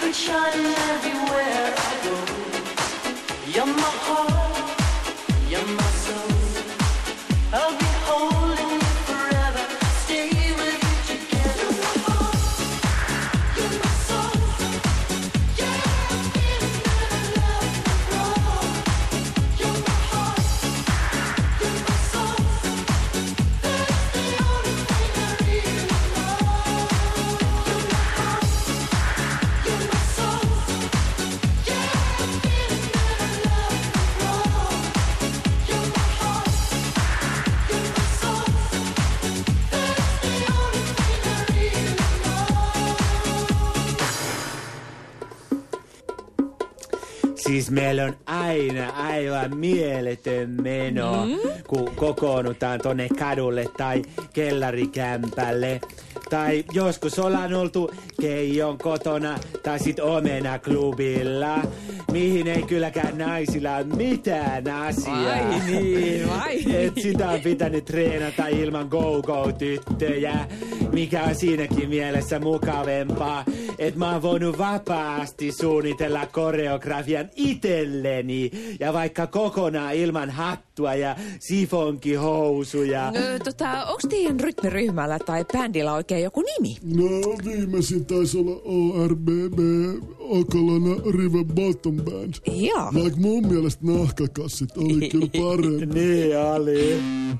shining everywhere I go. You're my heart, you're my soul. I'll be holding you forever, stay with you together. You're my heart, you're my soul. Yeah, I'm feeling that I love you wrong. You're my heart, you're my soul. That's the only thing I really know. You're my heart, you're my soul. Yeah, I'm feeling that I love you wrong. You're my heart, you're my soul. That's the only thing I really know. Siis meillä on aina aivan mieletön meno, kun kokoonnutaan tonne kadulle tai kellarikämpälle. Tai joskus ollaan oltu Keijon kotona tai sit Omena-klubilla, mihin ei kylläkään naisilla ole mitään asiaa. Vai niin, vai Et sitä on pitänyt treenata ilman go-go-tyttöjä, mikä on siinäkin mielessä mukavempaa, että mä oon voinut vapaasti suunnitella koreografian itselleni ja vaikka kokonaan ilman hattua ja sifonkihousuja. Onks teidän rytmiryhmällä tai bändillä oikein joku nimi? No, viimeisin taisi olla ORBB, Okolana River Bottom Band. Joo. Vaikka mun mielestä nahkakassit oli kyllä parempi. Niin oli.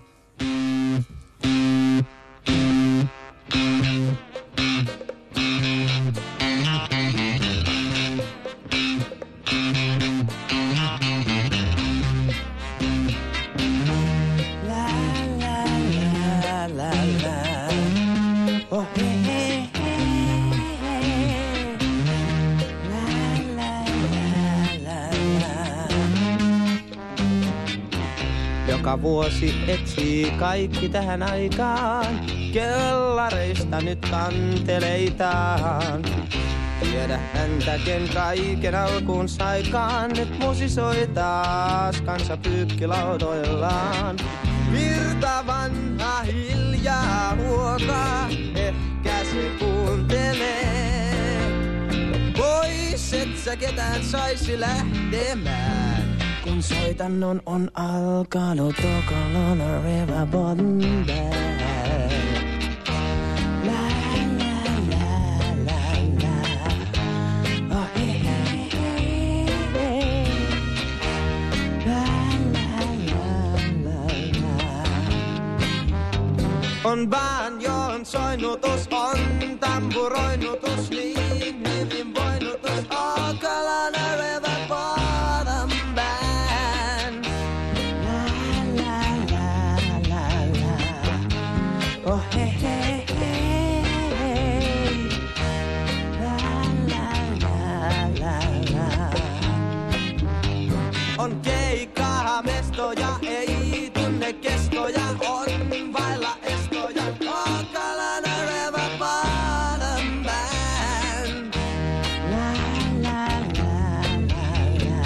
Joka vuosi etsii kaikki tähän aikaan, kellareista nyt kanteleitaan. Tiedä häntäken kaiken alkuun saikaan, nyt musi soi taas kansa pyykkilaudoillaan. Virta vanha hiljaa huokaa, ehkä se kuuntelee. Pois et sä ketään saisi lähtemään. Kun soitannon on alkanut Okolana River Bottom Band. La la la la la. Oh hey hey hey. La la la la la. On banjon soinnutus, on tamburoinnutus, niin hyvin voinnutus Okolana River Bottom Band. Oh hey hey hey. La la la la la. On keikkaa mestoja, ei tunne kestoja, on vailla estoja. Okolana River Bottom Band. La la la la la.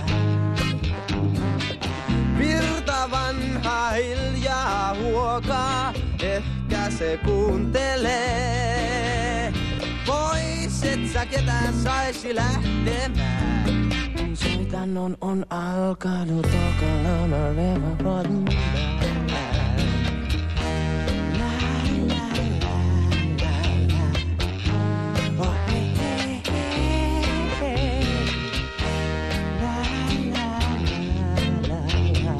Virta vanha hiljaa huokaa, ehkä se kuuntelee. Pois et sä ketään saisi lähtemään. Kun soitannon on alkanut Okolana River Bottom Band. La la la la la. Oh hey hey hey. La la la la la.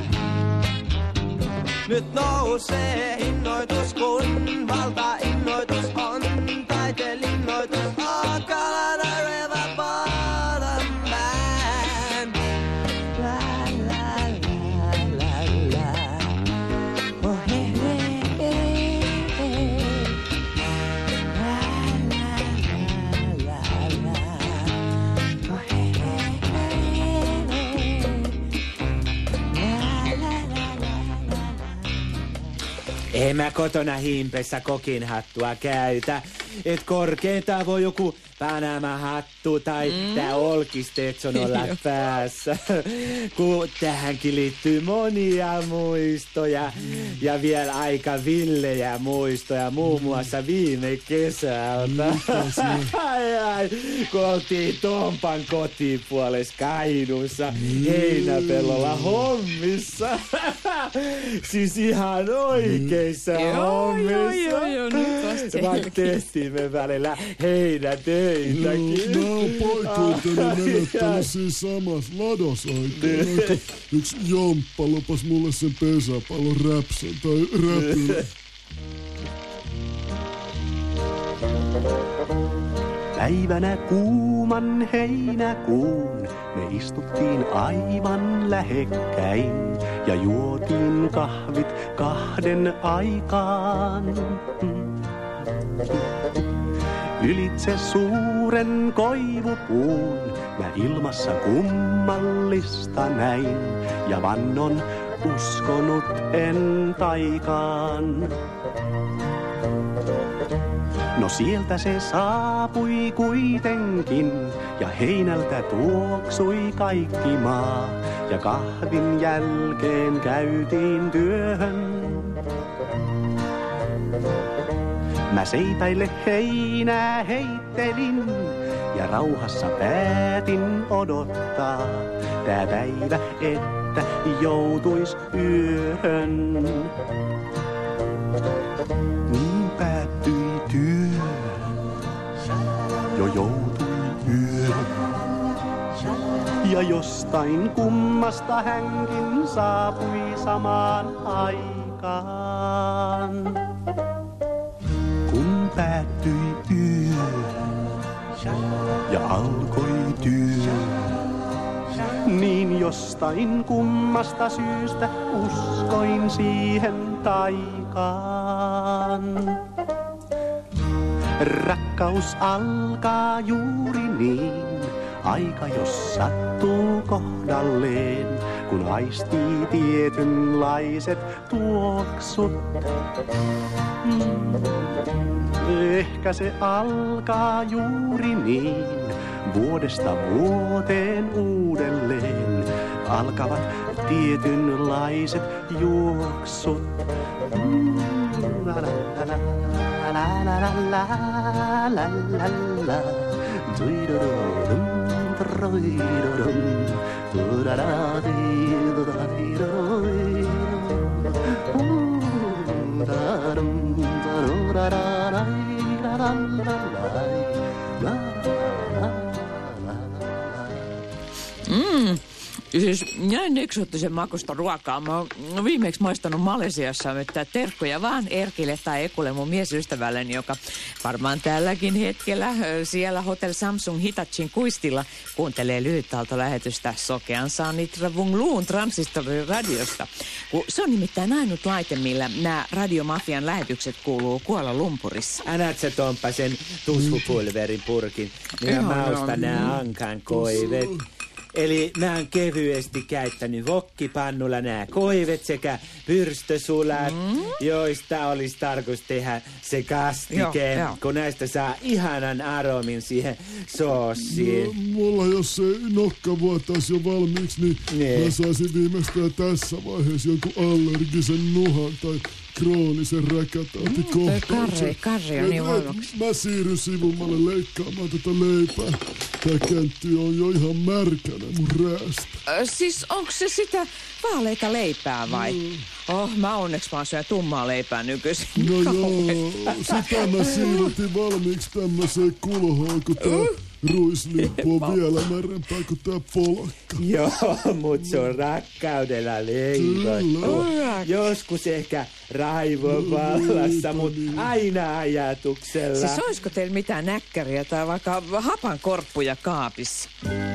Nyt nousee hinnoitus, kun valtainnoitus on taitelinnoitus. Okolana River Bottom Band. La la la la la. Oh hey hey hey. La la la la la. Oh hey hey hey. La la la la la. En mä kotona himpessä kokinhattua käytä. et korkeintaan voi joku Panama-hattu tai tää olkistetson olla päässä. Kun tähänkin liittyy monia muistoja ja vielä aika villejä muistoja, muun muassa viime kesältä. Kun oltiin Tompan kotipuolessa Kainuussa heinäpellolla hommissa. Siis ihan oikeissa hommissa. Vaikka tehtiin me välillä heinätöitäkin. Nää on poikuuteni menettänyt siinä samassa ladosaikaan. Yksi jomppa lupas mulle sen pesäpallon räpsän tai räpylä. Päivänä kuuman heinäkuun me istuttiin aivan lähekkäin ja juotiin kahvit 2 aikaan. Ylitse suuren koivupuun mä ilmassa kummallista näin ja vannon uskonut en taikaan. No sieltä se saapui kuitenkin ja heinältä tuoksui kaikki maa ja kahvin jälkeen käytiin työhön. Mä seipäille heinää heittelin ja rauhassa päätin odottaa tää päivä, että joutuis yöhön. Niin päättyi työ, jo joutui yöhön. Ja jostain kummasta hänkin saapui samaan aikaan. Kun päättyi yö ja alkoi työ, niin jostain kummasta syystä uskoin siihen taikaan. Rakkaus alkaa juuri niin, aika jos sattuu kohdalleen, kun aistii tietynlaiset tuoksut. Ehkä se alkaa juuri niin, vuodesta vuoteen uudelleen alkavat tietynlaiset juoksut. La la la la la la la la la la. Tuidorodum, troidorum, Siis näin eksoottisen makusta ruokaa. Mä oon viimeksi maistanut Malesiassa, että terkkuja vaan Erkille tai Ekulle, mun miesystävälleni, joka varmaan tälläkin hetkellä siellä Hotel Samsung Hitachin kuistilla kuuntelee lyhytaaltolähetystä Sokean Sanitra Vung Luun transistoriradiosta. Se on nimittäin ainut laite, millä nämä radiomafian lähetykset kuuluu Kuala Lumpurissa. Annat sä Tomppa sen tusvupulverin purkin, minä maustan nää Ankan koivet. Eli mä oon kevyesti käyttänyt wokkipannulla nämä koivet sekä pyrstösulat, joista olisi tarkoitus tehdä se kastike, kun näistä saa ihanan aromin siihen soossiin. No, mulla jos ei nokka vuotaisi jo valmiiksi, niin mä saisin viimeistään tässä vaiheessa jonkun allergisen nuhan tai kroonisen räkätautikohtauksen. Karri on niin voimaksi. Mä siirryn sivummalle leikkaamaan tätä leipää. Tää kentti on jo ihan märkänä mun räästä. Siis onko se sitä vaaleita leipää vai? Mä onneksi vaan syön tummaa leipää nykyisin. No joo, sitä mä siivotin valmiiksi tämmöiseen kulhoon, kun tää ruislimppu on vielä märempää kuin tää polakka. Joo, mut se on rakkaudella leivottu. Joskus ehkä raivon vallassa, mut aina ajatuksella. Siis oisko teillä mitään näkkäriä tai vaikka hapankorppuja kaapissa?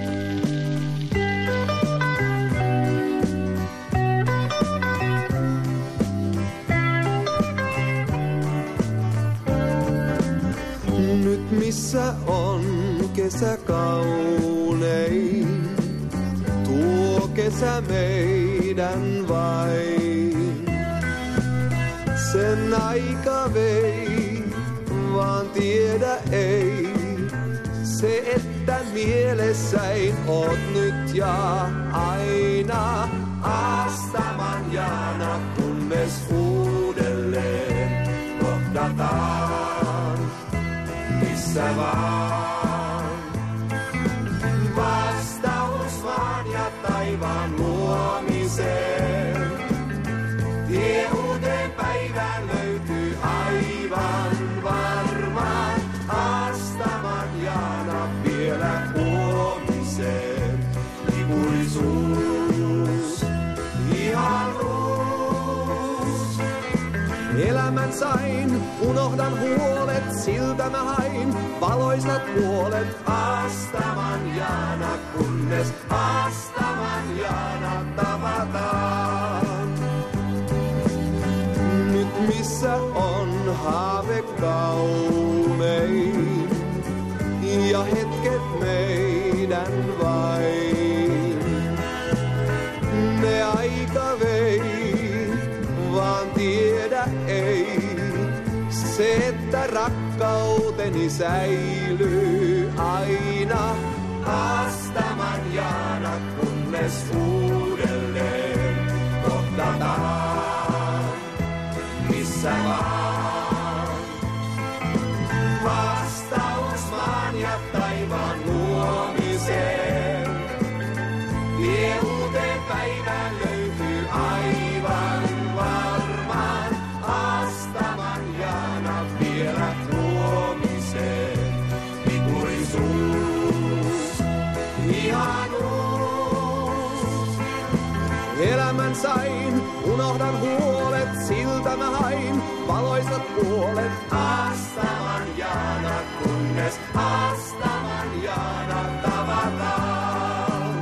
Nyt missä on kesä kaunein, tuo kesä meidän vain. Sen aika vei vaan tiedä ei. Se, että mielessäin oot nyt ja aina Astamanjana, kunnes uudelleen kohdataan, missä vaan. Vastaus vaan ja taivaan luomiseen. Tie uuteen päivään löytyy aivan varmaan. Astamanjana vielä huomiseen. Ikuisuus, ihanuus. Elämän sain, unohdan huolet, siltä mä hain valoisat puolet. Astamanjana, kunnes Astamanjana tavataan. Nyt missä on haave kaunein ja hetket meidän vain. Ne aika vei, vaan tiedä ei. Se, että rakkauteni säilyy aina. Astamanjana, kunnes uudelleen kohdataan, missä vaan. Vastaus maan ja taivaan luomiseen. Tie uuteen päivään löytyy aivan varmaan. Astamanjana vielä huomiseen. Ikuisuus, ihanuus. Elämän sain, unohdan huolet, siltä mä hain valoisat puolet. Astamanjana, kunnes Astamanjana tavataan.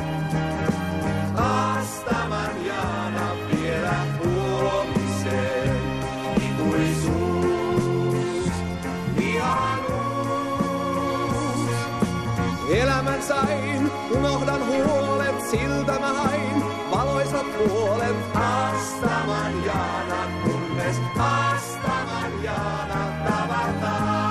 Astamanjana vielä huomiseen. Ikuisuus, ihanuus. Elämän sain, unohdan huolet, siltä mä hain valoisat puolet. Astamanjana, kunnes Astamanjana tavataan.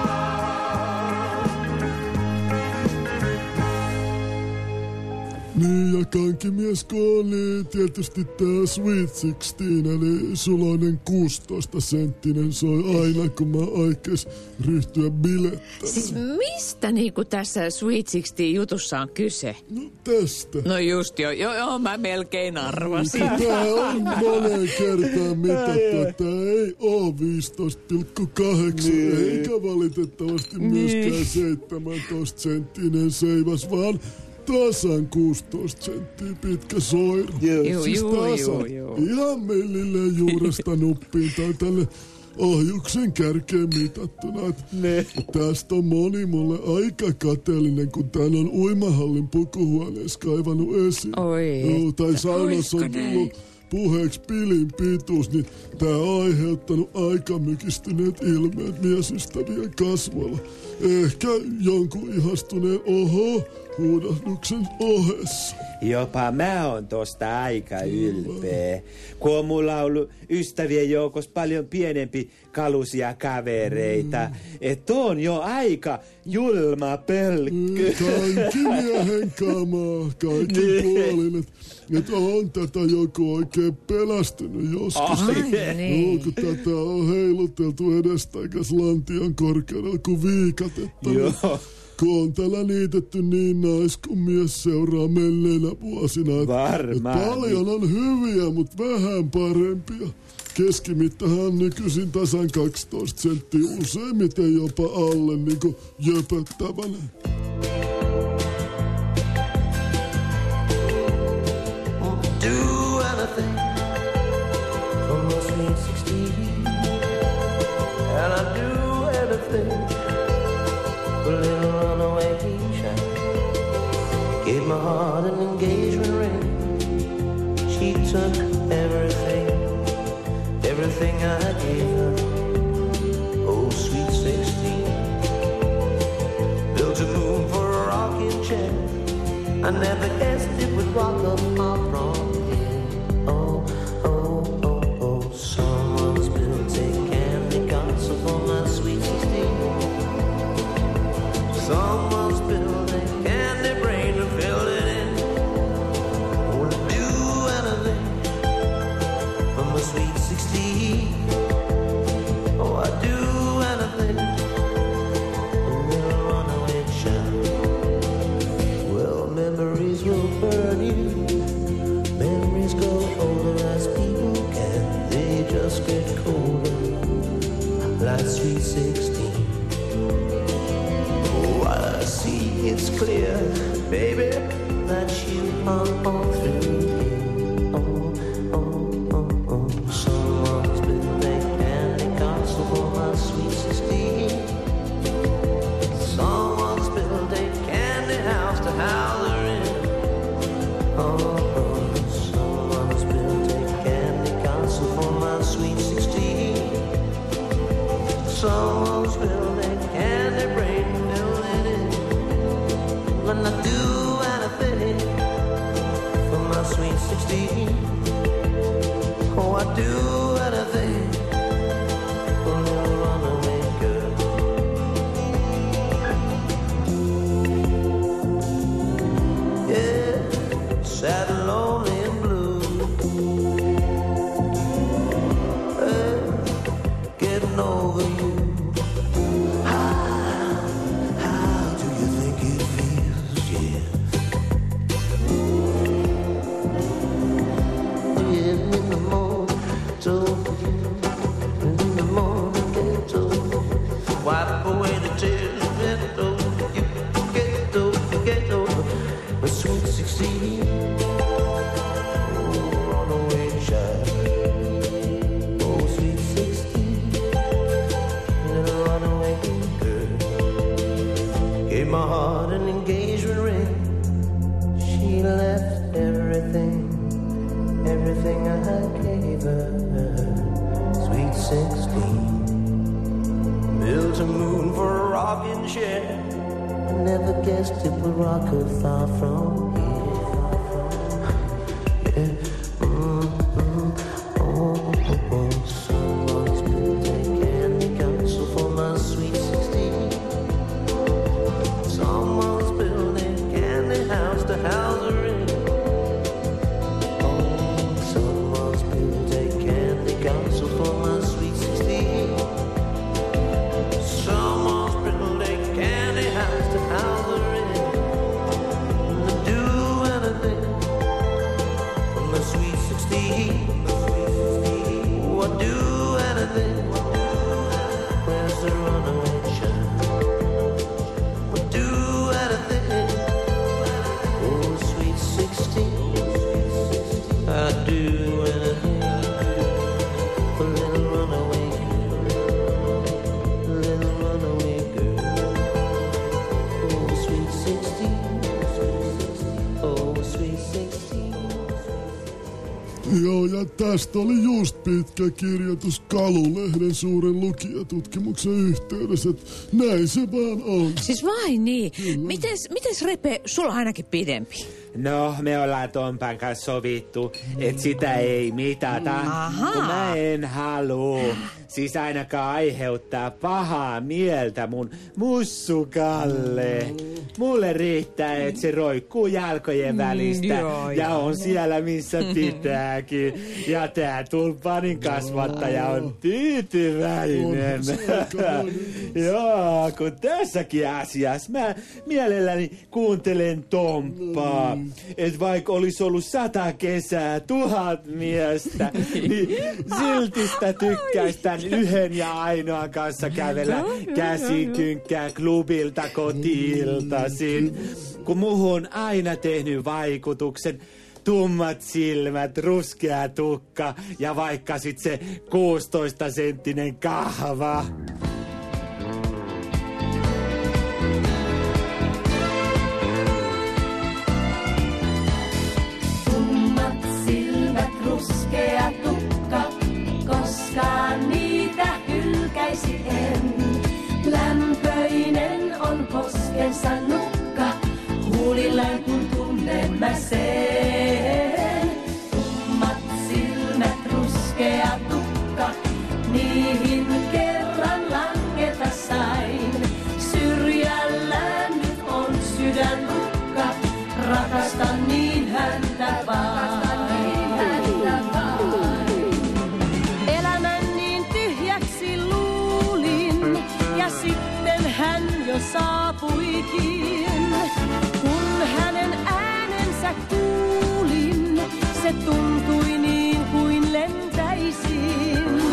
Niin, ja kankimiesko oli tietysti tää Sweet 16, eli suloinen 16-senttinen soi aina, kun mä aikais ryhtyä bilettämään. Siis mistä niinku tässä Sweet 16 jutussa on kyse? No tästä. No just joo, mä melkein arvasin. Tää on moneen kertaan mitattu, että tää ei oo 15,8, eikä valitettavasti myöskään 17-senttinen seivas, vaan tasan 16 senttiä pitkä soiru. Siis tasan. Ihan millille juuresta nuppiin tai tälle ohjuksen kärkeen mitattuna. Tästä on moni mulle aika kateellinen, kun tän on uimahallin pukuhuoneessa kaivannut esiin. Tai saunassa on tullut puheeksi pilin pituus, niin tää on aiheuttanut aika mykistyneet ilmeet miesystävien kasvoilla. Ehkä jonkun ihastuneen huudahduksen ohessa. Jopa mä oon tosta aika ylpeä, kun on mulla ollut ystävien joukossa paljon pienempi kalusia kavereita. Et on jo aika julma pölkkö. Kankimiehen kamaa kaikin puolin. Et on tätä joku oikein pelästynyt joskus. Niin. Kun tätä on heiluteltu edestaikäs lantion korkeudella kuin viikatetta. Joo. Kun on täällä niitetty niin nais kuin mies seuraa menneinä vuosina. Varmaan. Paljon on hyviä, mutta vähän parempia. Keskimittahan on nykyisin tasan 12 senttiä, useimmiten jopa alle niinku jöpöttävänä. Do anything for my sweet 16, and I do anything for a little runaway shine. Gave my heart an engagement ring. She took everything I gave her. Oh, sweet 16. Built a room for a rocking chair. I never guessed it would rock up my prom. Someone's built a candy castle for my sweet 16. just get colder, like sweet 16. Oh, I see it's clear, baby, that you are all through. Someone's been making candy castle for my sweet 16. Someone's built a candy house to house her in. Someone's built a candy castle for my sweet 16. Someone's built a candy brain filled it in. When I do anything for my sweet 16. Oh, I do anything for a little runaway girl. Yeah, sad and lonely and blue. Getting over you. How do you think it feels? Yeah. Yeah, in the morning, told you. In the morning, get told. Wipe away the tears, get over you. Get over. The sweet 16. Oh, runaway child. Oh, sweet 16. Little runaway girl. Gave my heart an engagement ring. She left everything I gave her. Sweet 16. Built a moon for a rocking chair. I never guessed it would rock her far from here. Yeah. Someone's built a candy castle for my sweet 16. Someone's built a candy house to house her in. Someone's built a candy castle for my sweet 16. Someone's built a candy house to house her in. To do anything for my sweet 16. Oh, I do anything. Where's the runaway child? I do anything. Oh, sweet 16. I do anything. A little runaway girl. Little runaway girl. Oh, sweet 16. Oh, sweet 16. Joo, ja tästä oli just pitkä kirjoitus Kalu-lehden suuren lukijatutkimuksen yhteydessä, että näin se vaan on. Siis vain niin. Mites Repe, sulla on ainakin pidempi? No, me ollaan Tompan kanssa sovittu, että sitä ei mitata, kun mä en halua. Siis ainakaan aiheuttaa pahaa mieltä mun mussukalle. Mulle riittää, että se roikkuu jalkojen välistä ja on siellä, missä pitääkin. Ja tää tulpanin kasvattaja on tyytyväinen. Joo, kun tässäkin asiassa mä mielelläni kuuntelen Tomppaa. Et vaikka olisi ollut 100 kesää, 1000 miestä, niin silti sitä tykkäisi tän yhden ja ainoan kanssa kävellä käsikynkkää klubilta koti-iltaisin. Kun muhun aina tehnyt vaikutuksen tummat silmät, ruskea tukka ja vaikka sit se 16-senttinen kahva. Ruskea tukka, koskaan niitä hylkäisi en. Lämpöinen on poskensa nukka, huulillaan kun tunnen mä sen. Tummat silmät, ruskea tukka, niihin kerran langeta sain. Syrjällään nyt on sydän lukka, rakastan niin häntä vaan. Elämän niin tyhjäksi luulin, ja sitten hän jo saapuikin. Kun hänen äänensä kuulin, se tuntui niin kuin lentäisin.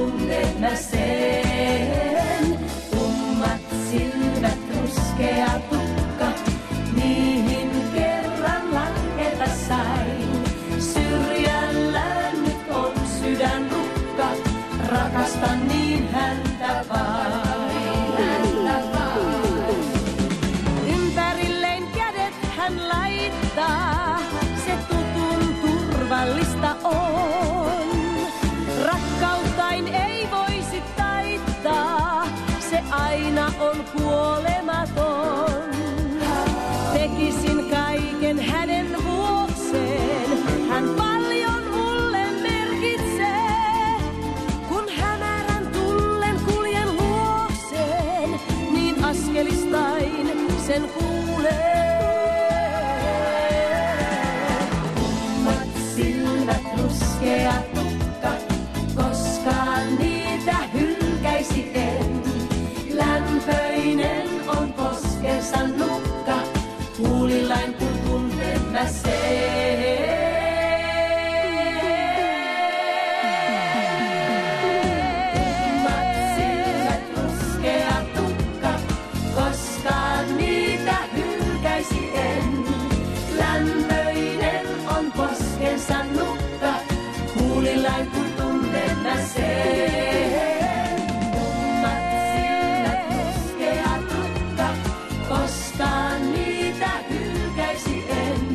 tunnen mä sen. Tummat silmät, ruskea tukka, niihin kerran langeta sain. Syrjällä nyt on sydän rukka, rakastan niin häntä vain. Ympärilleen kädet hän laittaa, se tutun turvallista on. Rakkauttain ei voisi taittaa, se aina on kuolematon. Tekisin kaiken hänen vuokseen, hän paljon mulle merkitsee. Kun hämärän tullen kuljen luokseen, niin askelistain sen kuulee. Tummat silmät, ruskea tukka, koskaan niitä hylkäisi en. Lämpöinen on poskensa nukka, huulillain kun tunnen mä sen. Tummat silmät, ruskea tukka, koskaan niitä hylkäisi en. Lämpöinen on poskensa nukka, huulillain kun tunnen mä sen. Tummat silmät, ruskea tukka, koskaan niitä hylkäisi en.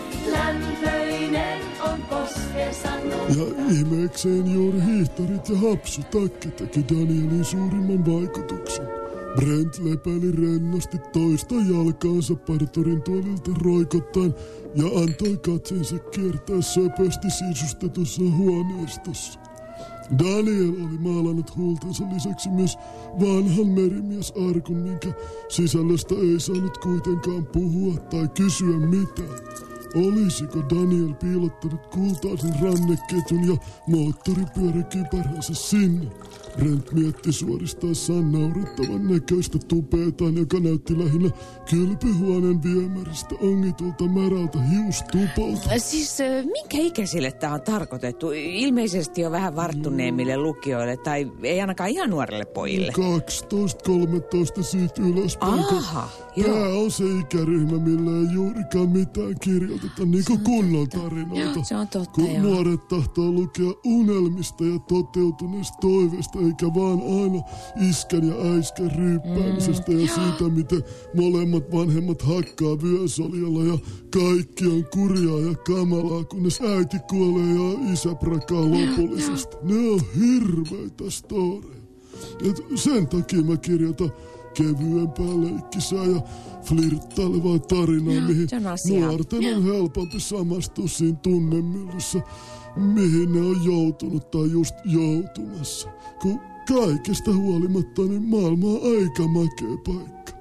Lämpöinen on poskensa nukka. Ja ihmeekseen juuri hiihtarit ja hapsutakki teki Danielin suurimman vaikutuksen. Brent lepäili rennosti toista jalkaansa parturin tuolilta roikottaen ja antoi katseensa kiertää söpösti sisustetussa huoneistossa. Daniel oli maalannut huultensa lisäksi myös vanhan merimiesarkun, minkä sisällöstä ei saanut kuitenkaan puhua tai kysyä mitään. Olisiko Daniel piilottanut kultaisen ranneketjun ja moottoripyöräkypäränsä sinne? Brent mietti suoristaessaan naurettavan näköistä tupeetaan, joka näytti lähinnä kylpyhuoneen viemäristä ongitulta märältä hiustupolta. Siis minkä ikäisille tämä on tarkoitettu? Ilmeisesti jo vähän varttuneemmille lukijoille tai ei ainakaan ihan nuorille pojille. 12-13 siitä ylöspäin. Aha, joo. Tämä on se ikäryhmä, millä ei juurikaan mitään kirjoiteta, niin kuin kunnon tarinoita. Joo, se on totta, kun joo. nuoret tahtoo lukea unelmista ja toteutuneista toiveista, eikä vaan aina iskän ja äiskän ryyppäämisestä ja siitä, miten molemmat vanhemmat hakkaa vyösoljalla ja kaikki on kurjaa ja kamalaa, kunnes äiti kuolee ja isä prakaa lopullisesti. Ne on hirveitä storeja. Et sen takia mä kirjoitan kevyempää leikkisää ja flirttailevaa tarinaa, mihin nuorten on helpompi samastua siinä tunnemyllyssä, mihin ne on joutunut tai just joutumassa. Kun kaikesta huolimatta, niin maailma on aika makea paikka.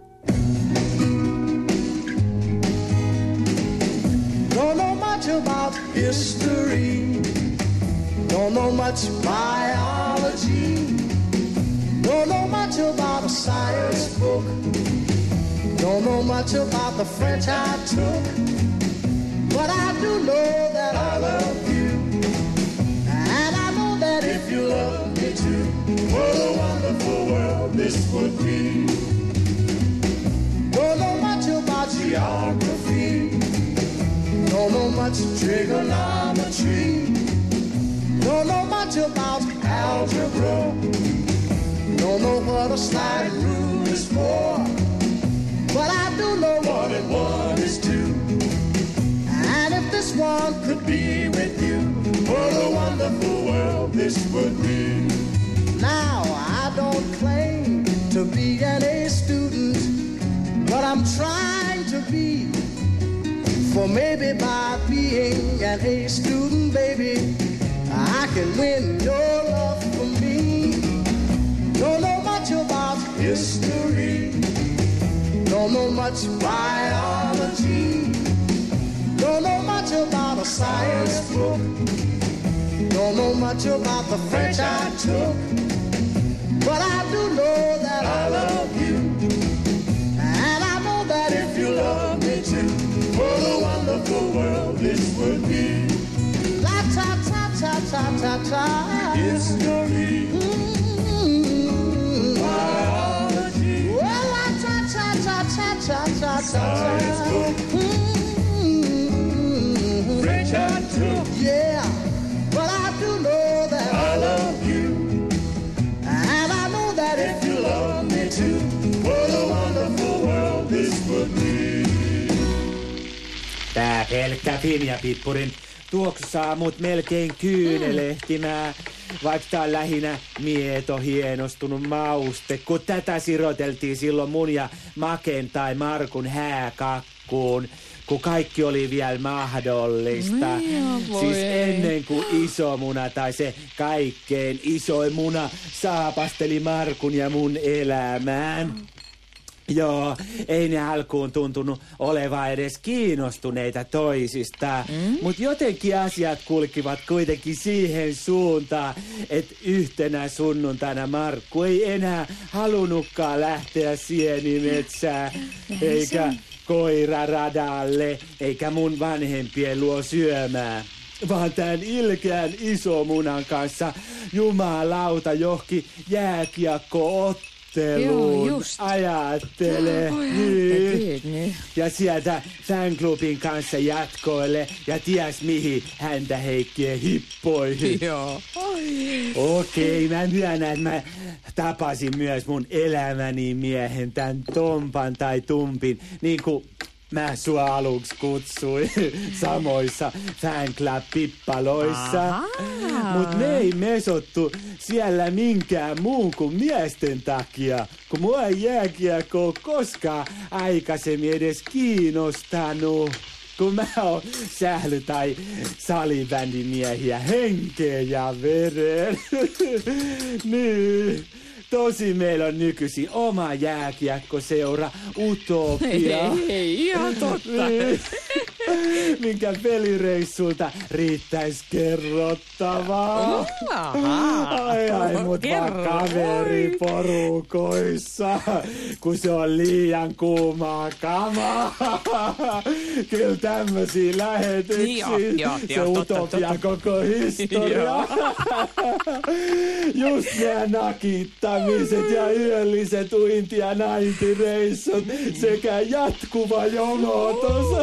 Don't know much about history. Don't know much biology. Don't know much about a science book. Don't know much about the French I took. But I do know that I love you. And I know that if you love me too, what a wonderful world this would be. Don't know much about geography. Don't know much trigonometry. Don't know much about algebra. Don't know what a slide rule is for. But I do know 1 and 1 is 2. And if this one could be with you, what a wonderful world this would be. Now, I don't claim to be an A student, but I'm trying to be. For maybe by being an A student, baby, I can win your love for me. Don't know much about history. Don't know much biology. Don't know much about a science book. Don't know much about the French I took. But I do know that I love you. And I know that if you love me too, what a wonderful world this would be. La ta ta ta ta ta ta. History. sunshine. Richard too. Yeah, but I do know that I love you, and I know that if you love me too, what a wonderful world this would be. Tää pelkkä Finja-pippurin tuoksu saa mut melkein kyynelehtimään, vaikka tää on lähinnä mieto hienostunut mauste, kun tätä siroteltiin silloin mun ja Maken tai Markun hääkakkuun, kun kaikki oli vielä mahdollista. Siis ennen kuin iso muna tai se kaikkein isoin muna saapasteli Markun ja mun elämään. Joo, ei ne alkuun tuntunut olevan edes kiinnostuneita toisistaan, mutta jotenkin asiat kulkivat kuitenkin siihen suuntaan, että yhtenä sunnuntaina Markku ei enää halunnutkaan lähteä sienimetsään, eikä koiraradalle, eikä mun vanhempien luo syömään, vaan tämän ilkeän isomunan kanssa jumalauta johonkin jääkiekko-otteluun. Ajattele. Niin. Ja sieltä fanklubin kanssa jatkoille ja ties mihin häntä heikkien hippoihin. Joo. Okei, mä myönnän, että mä tapasin myös mun elämäni miehen, tän Tompan tai Tumpin, niin kuin mä sua aluksi kutsuin samoissa fanclub-pippaloissa. Mut me ei mesottu siellä minkään muun kuin miesten takia, kun mua ei jääkiekko koskaan aikaisemmin edes kiinnostanut. Kun mä oon sähly- tai salibändimiehiä henkeen ja veren. Niin. Tosi meillä on nykyisin oma jääkiekkoseura Utopia. Ei, ihan totta. Minkä pelireissulta riittäisi kerrottavaa. Ai, mut vaan kaveriporukoissa, kun se on liian kuumaa kamaa. Kyllä tämmösiä lähetyksiä. Se Utopia koko historia. Just nämä nakittamiset ja yölliset uinti- ja naintireissut sekä jatkuva jonotus.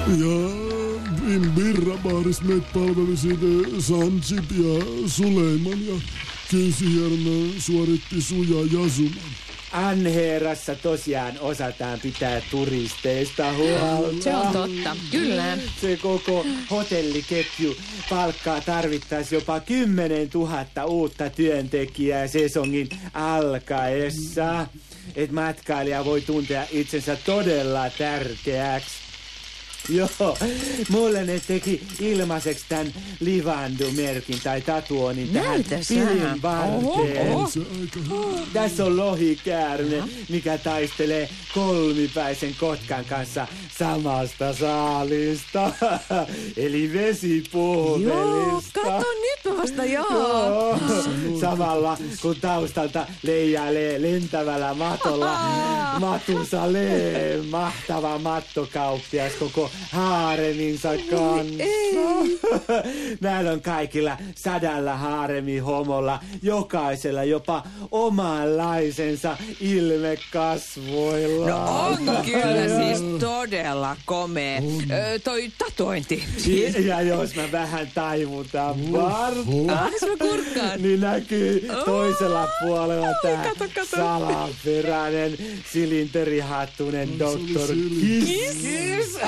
Ja birrabaaris meitä palvelisit Sanjib ja Suleiman ja Kynsihjärmä suoritti Suja Jasuman. Anherassa tosiaan osataan pitää turisteista huolta. Se on totta, kyllä. Se koko hotelliketju palkkaa tarvittaisi jopa 10 000 uutta työntekijää sesongin alkaessa. Et matkailija voi tuntea itsensä todella tärkeäksi. Joo, mulle ne teki ilmaiseksi tän Livandu-merkin tai tatuonin tähän pilin varteen. Tässä on lohikäärme, mikä taistelee kolmipäisen kotkan kanssa samasta saalista. Eli vesipuhvelista. Joo, kato nyt vasta, joo. Samalla kun taustalta leijailee lentävällä matolla Matusaleen mahtava mattokauppias koko haareminsa kanssa. Näillä on kaikilla 100 haaremin-homolla, jokaisella jopa omanlaisensa ilmekasvoilla. No on kyllä siis todella komea. Toi tatuointi. Ja jos mä vähän taivutan vartta, niin näkyy toisella puolella tää salaperäinen silinterihattunen Dr. Kiskis.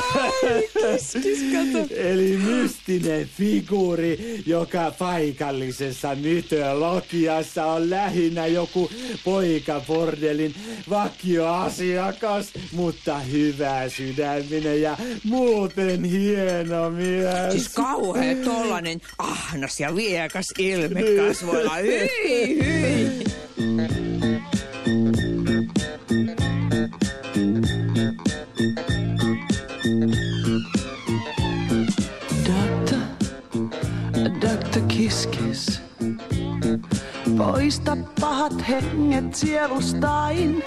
Eli mystinen figuuri, joka paikallisessa mytologiassa on lähinnä joku poikabordelin vakioasiakas, mutta hyvä sydäminen ja muuten hieno mies. Siis kauhea tollanen ahnas ja viekas ilmekasvoilla. Hyi, hyi. Dr. Kiskis, poista pahat henget sielustain.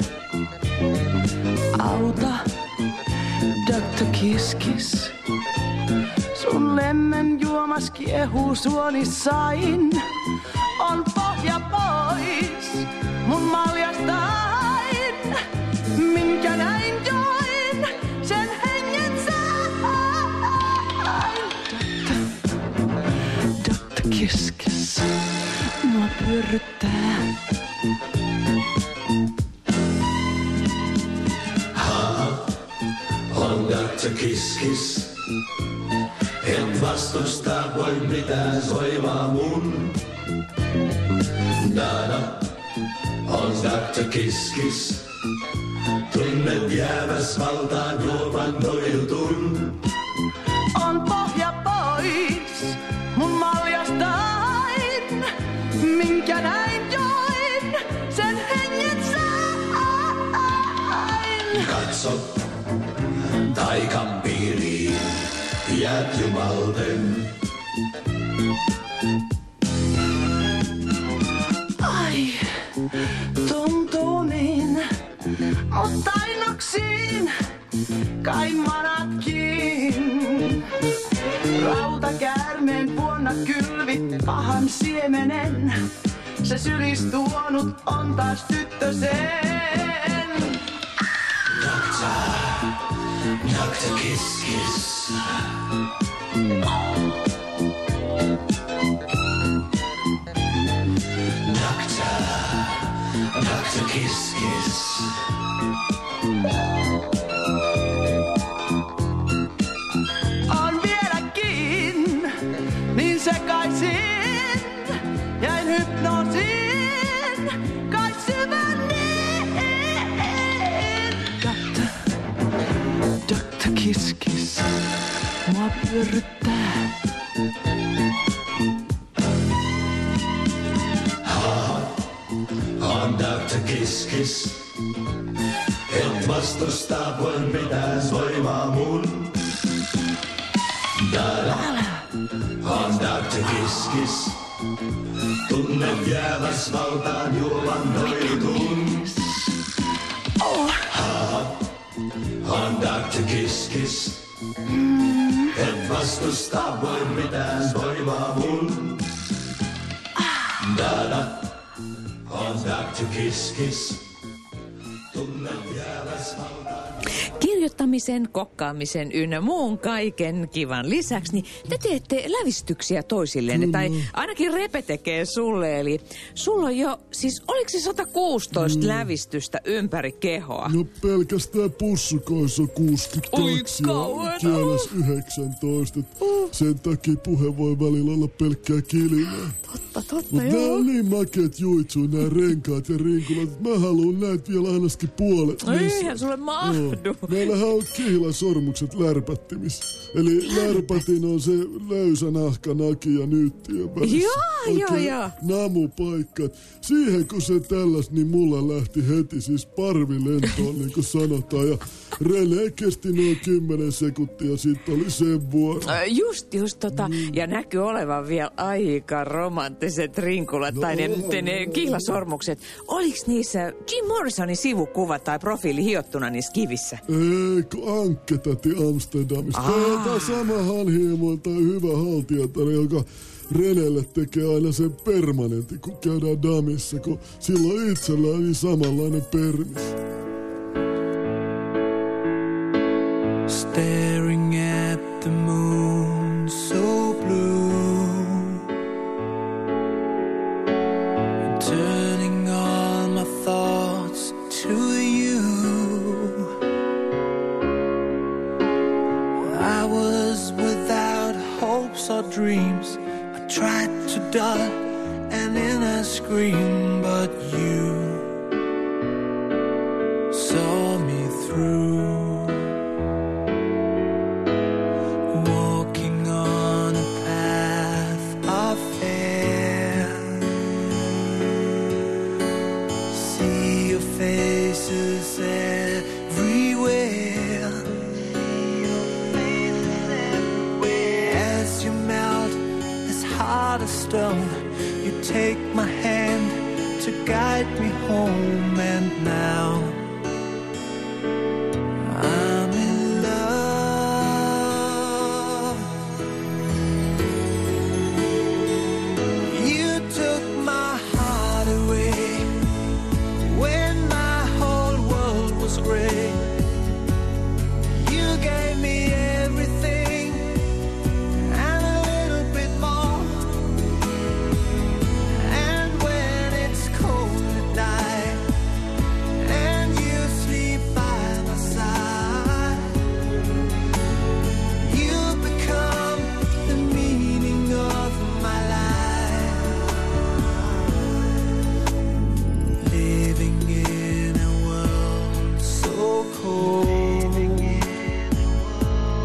Auta, Dr. Kiskis, sun lemmen juomas kiehuu suonissain. On pohja pois, mun maljastain, minkä näin join, sen hengen sain. Dr. Kiskis, mua pyörryttää. On Dr. Kiskis. En vastusta voi mitään soivaa mun. Dada on Dr. Kiskis. Tunnet jääväs valtaan juovan noiltun. On pohja pois, mun maljastain, minkä näin join, sen hengen sain. Katso taikan piiriin, jäät jumalten. Ai, tuntuu niin, mut ainoksiin kai manatkin. Rautakäärmeen vuonna kylvit pahan siemenen. Se sylis tuonut on taas tyttösen. Dr. Kiskis. Dr. Kiskis. On vieläkin niin sekaisin, jäin hypnoosiin, kai syvän niin. Dr. Kiskis, mua pyörryttää. On Dr. Kiskis. En vastusta voi mitään voimaa mun. Dada on Dr. Kiskis. Tunnet jääväs valtaan juovan noitun. On Dr. Kiskis. En vastusta voi mitään voimaa mun. Dada on Dr. Kiskis. Tunnet jääväs valtaan. kirjoittamisen, kokkaamisen ynnä muun kaiken kivan lisäksi, niin te teette lävistyksiä toisillenne. Tai ainakin Repe tekee sulle. Eli sulla on jo, siis oliko se 116 lävistystä ympäri kehoa? No pelkästään pussukoissa 62 ja kielessä 19. Sen takia puhe voi välillä olla pelkkää kilinää. Totta, Mut nää on niin makeet juitsuu, nää renkaat ja rinkulat, että mä haluun näitä vielä ainakin puolet. Eihän sulle mahdu. Meillähän on kihlasormukset lärpättimissä. Eli lärpätin on se löysä nahka, naki ja nyttien välissä. Joo. Namupaikka. Siihen kun se tälläs, niin mulla lähti heti siis parvilentoon, niin kuin sanotaan. Ja Rene kesti noin 10 sekuntia, sitten oli sen vuoro. Just. Ja näkyy olevan vielä aika romanttiset rinkulat tai ne kihlasormukset. Oliks niissä Jim Morrisonin sivukuva tai profiili hiottuna niissä kivissä? Ei, kun Ankke-täti Amsterdamista. Tämä sama hanhiemo tai hyvä haltijatar, joka Renelle tekee aina sen permanentin, kun käydään damissa, kun silloin itsellään niin samanlainen permis. Staring at the moon so blue, turning all my thoughts to you. I was without hopes or dreams. I tried to dull an inner scream, but you saw me through. Faces everywhere. As you melt this heart of stone, you take my hand to guide me home, and now I'm in love. You took my heart away when my whole world was gray. You gave me everything and a little bit more. And when it's cold at night and you sleep by my side, you become the meaning of my life. Living in a world so cold,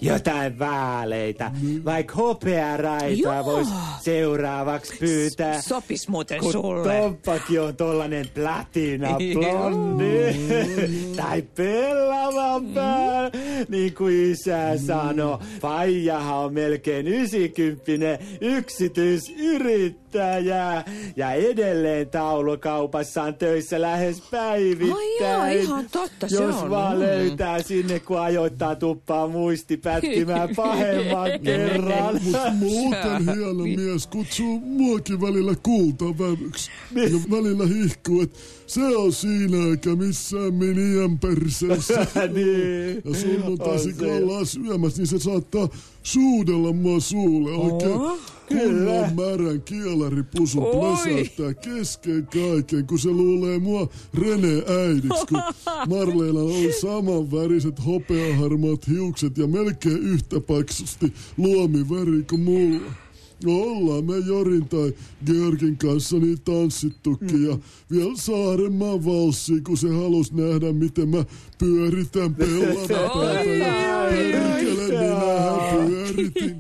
jotain vaaleita. Vaikka hopearaita vois seuraavaksi pyytää. Sopis muuten kun sulle. Toppakin on tollanen platinablondi. Tai pellava pää, niin kuin isä sanoo. Faijahan on melkein 90 yksityisyrittäjä. Ja edelleen taulukaupassa on töissä lähes päivittäin. Ai ihan totta se Jos on. vaan löytää sinne, kun ajoittaa tuppaa muisti pätkimään pahemman kerran. Mut muuten hieno mies kutsuu muakin välillä kultavävyksi. Ja välillä hihkuu, että se on siinä eikä missään miniän perseessä. Niin. Ja sunnuntaisin kun ollaan syömässä, niin se saattaa suudella mua suulle oikein. Kunnon märän kielaripusun pläsäyttää kesken kaiken, kun se luulee mua Rene äidiksi, kun Marleena on samanväriset hopeaharmaat hiukset ja melkein yhtä paksusti luomiväri kuin mulla. No ollaan me Jorin tai Georgin kanssa niin tanssittukin ja vielä Saarenmaan valssiin, kun se halus nähdä, miten mä pyöritän pellavapäätä ja perkele minähän pyöritin.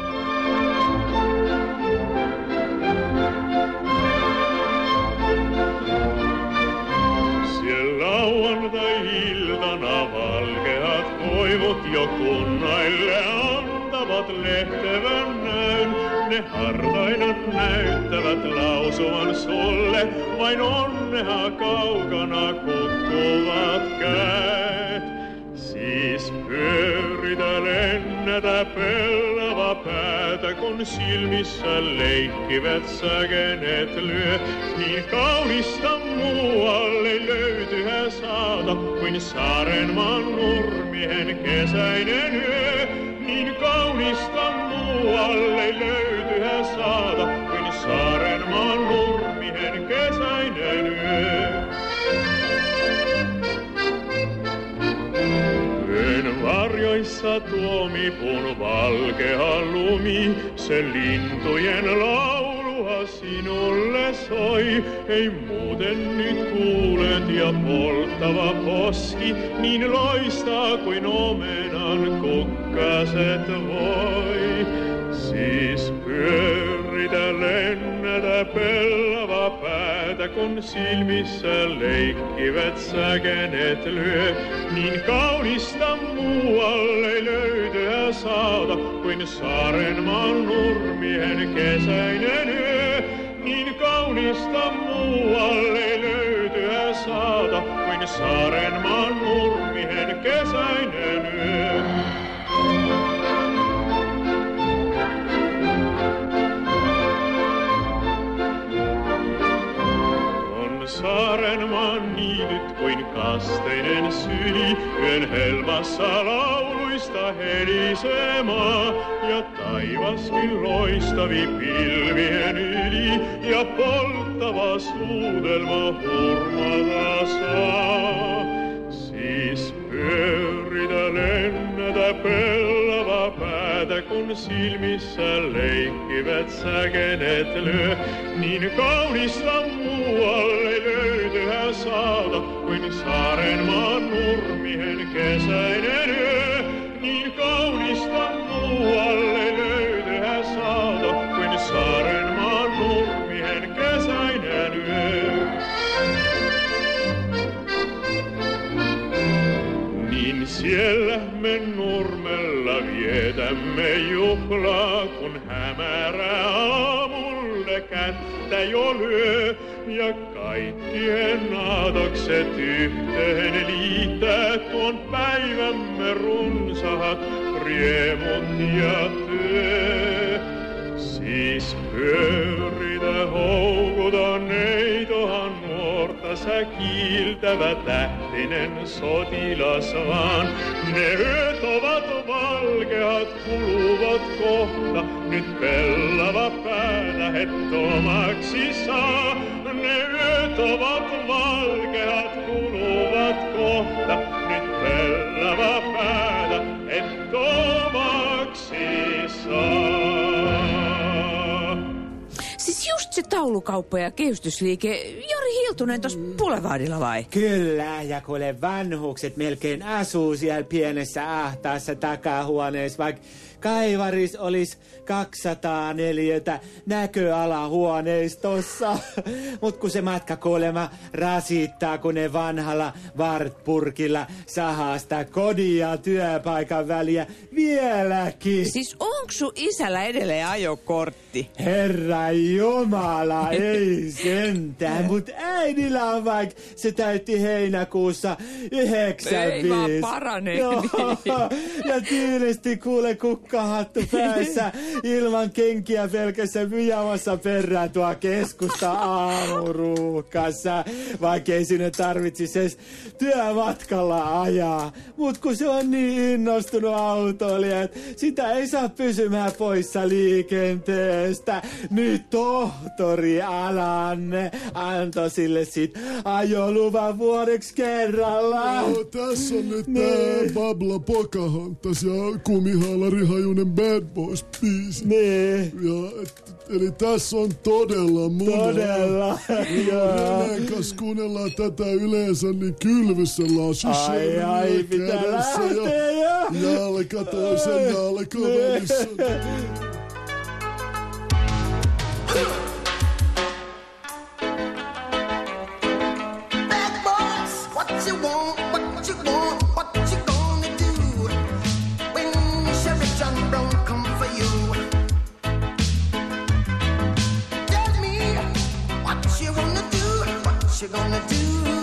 Lauantai-iltana valkeat koivut jo kunnaille antavat lehtevän näyn. Ne hartaina näyttävät lausuvan sulle, vain onnea kaukana kukkuvat käet. Siis pyöritä lennätä pellava päätä, kun silmissä leikkivät säkenet lyö. Niin kaunista muualle löytyhä saata, kuin Saarenmaan nurmien kesäinen yö. Niin kaunista muualle löytyhä saata, kuin Saarenmaan nurmien kesäinen yö. Yön varjoissa tuomipun valkea lumi, se lintujen laulua sinulle soi. Ei muuten nyt kuulet ja polttava poski, niin loistaa kuin omenan kukkaset voi. Siis pyöritä lennätä pellava päätä, kun silmissä leikkivät säkenet lyö. Niin kaunista muualle löytyä saata, kuin Saarenmaan nurmien kesäinen yö. Niin kaunista muualle löytyä saata, kuin Saarenmaan nurmien kesäinen yö. Saarenmaan niityt kuin kasteinen syli, yön helmassa lauluista helisemaa. Ja taivaskin loistavi pilvien yli, ja polttava suudelma hurmata saa. Siis pyöritä lennätä pellava päätä, kun silmissä leikkivät säkenet lyö. Niin kaunista muualle löytyä saata, kuin Saarenmaan nurmien kesäinen yö. Niin kaunista muualle löytyä saata, kuin Saarenmaan nurmien kesäinen yö. Niin siellä me nurmella vietämme juhlaa, kun hämärä aamulle kättä jo lyö. Ja kaikkien naatokset yhteen liittää tuon päivämme runsahat riemut ja työ. Siis pyöritä houkuta neitohan nuorta, sä kiiltävä tähtinen sotilas vaan. Ne yöt ovat valkeat, kuluvat kohta, nyt pellava pää lähettomaksi saa. Ne yöt ovat valkeat, kuluvat kohta, nyt pellava pää lähettomaksi saa. just se taulukauppa ja kehystysliike Jari Hiltunen tuossa Boulevardilla vai? Kyllä, ja kuule vanhukset melkein asuu siellä pienessä ahtaassa takahuoneessa, vaikka kaivaris olisi 204 näköalahuoneistossa. Mut kun se matka kuolema rasittaa, kun ne vanhalla Wartburgilla sahaa sitä kodin ja työpaikan väliä vieläkin. Siis onko sun isällä edelleen ajokortti? Herra Jumala, ei sentään, mut äidillä on vaikka se täytti heinäkuussa 95. Ei vaan parane. No, ja tyylisti kuule kukkahattu päässä ilman kenkiä pelkässä pyjamassa perään tuo keskusta aamuruuhkassa, vaikka ei sinne tarvitsisi edes työmatkalla ajaa. Mut kun se on niin innostunut autoilija, että sitä ei saa pysymään poissa liikenteestä. Nyt tohtori Alanne antoi sille sit ajoluvan vuodeksi kerrallaan. No, tässä on nyt tää Babla Pocahontas ja kumihaalari hajunen Bad Boys-biisi. Niin. Eli tässä on todella muna. Todella, joo. Reneen kanssa kuunnellaan tätä yleensä, niin kylvystellään sisään. Ai, pitää lähteä jo. Jalka toisen jalka välissä. Bad boys, what you want, what you want, what you gonna do when Sheriff John Brown come for you? Tell me what you wanna do, what you gonna do?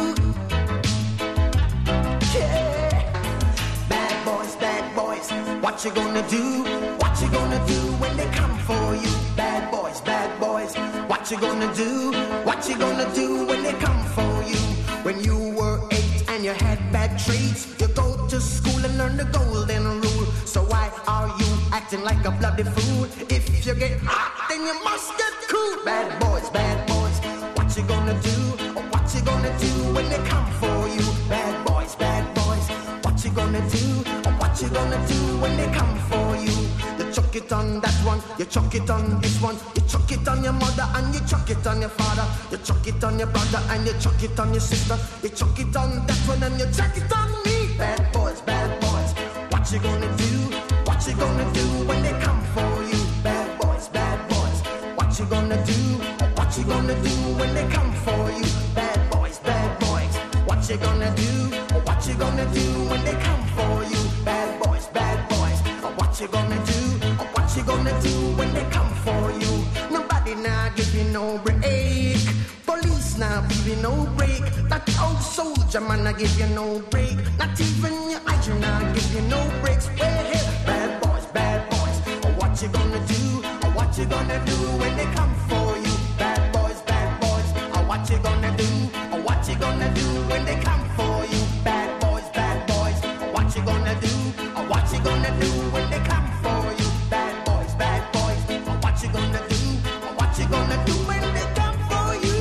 Yeah, bad boys, what you gonna do? What you gonna do when they come for you? Bad boys, what you gonna do? What you gonna do when they come for you? When you were 8 and you had bad traits, you go to school and learn the golden rule. So why are you acting like a bloody fool? If you get hot, then you must get cool. Bad boys, what you gonna do? Or what you gonna do when they come for you? Bad boys, what you gonna do? Or what you gonna do when they come for you? You chuck it on that one, you chuck it on this one, you chuck it on your mother and you chuck it on your father, you chuck it on your brother and you chuck it on your sister, you chuck it on that one and you chuck it on me. Bad boys, what you gonna do? What you gonna do when they come for you? Bad boys, what you gonna do? What you gonna do when they come for you? Bad boys, what you gonna do? What you gonna do when they come for you? Bad boys, what you gonna do? What you gonna do when they come for you? Nobody now give you no break. Police now give you no break. That old soldier man I give you no break. Not even your agent now give you no breaks. Well, hey, bad boys, what you gonna do? What you gonna do when they come for you? Bad boys, what you gonna do? What you gonna do when they come for you? Bad boys, what you gonna do? What you gonna do when they come for you? Bad boys, what you gonna do? What you gonna do when they come for you?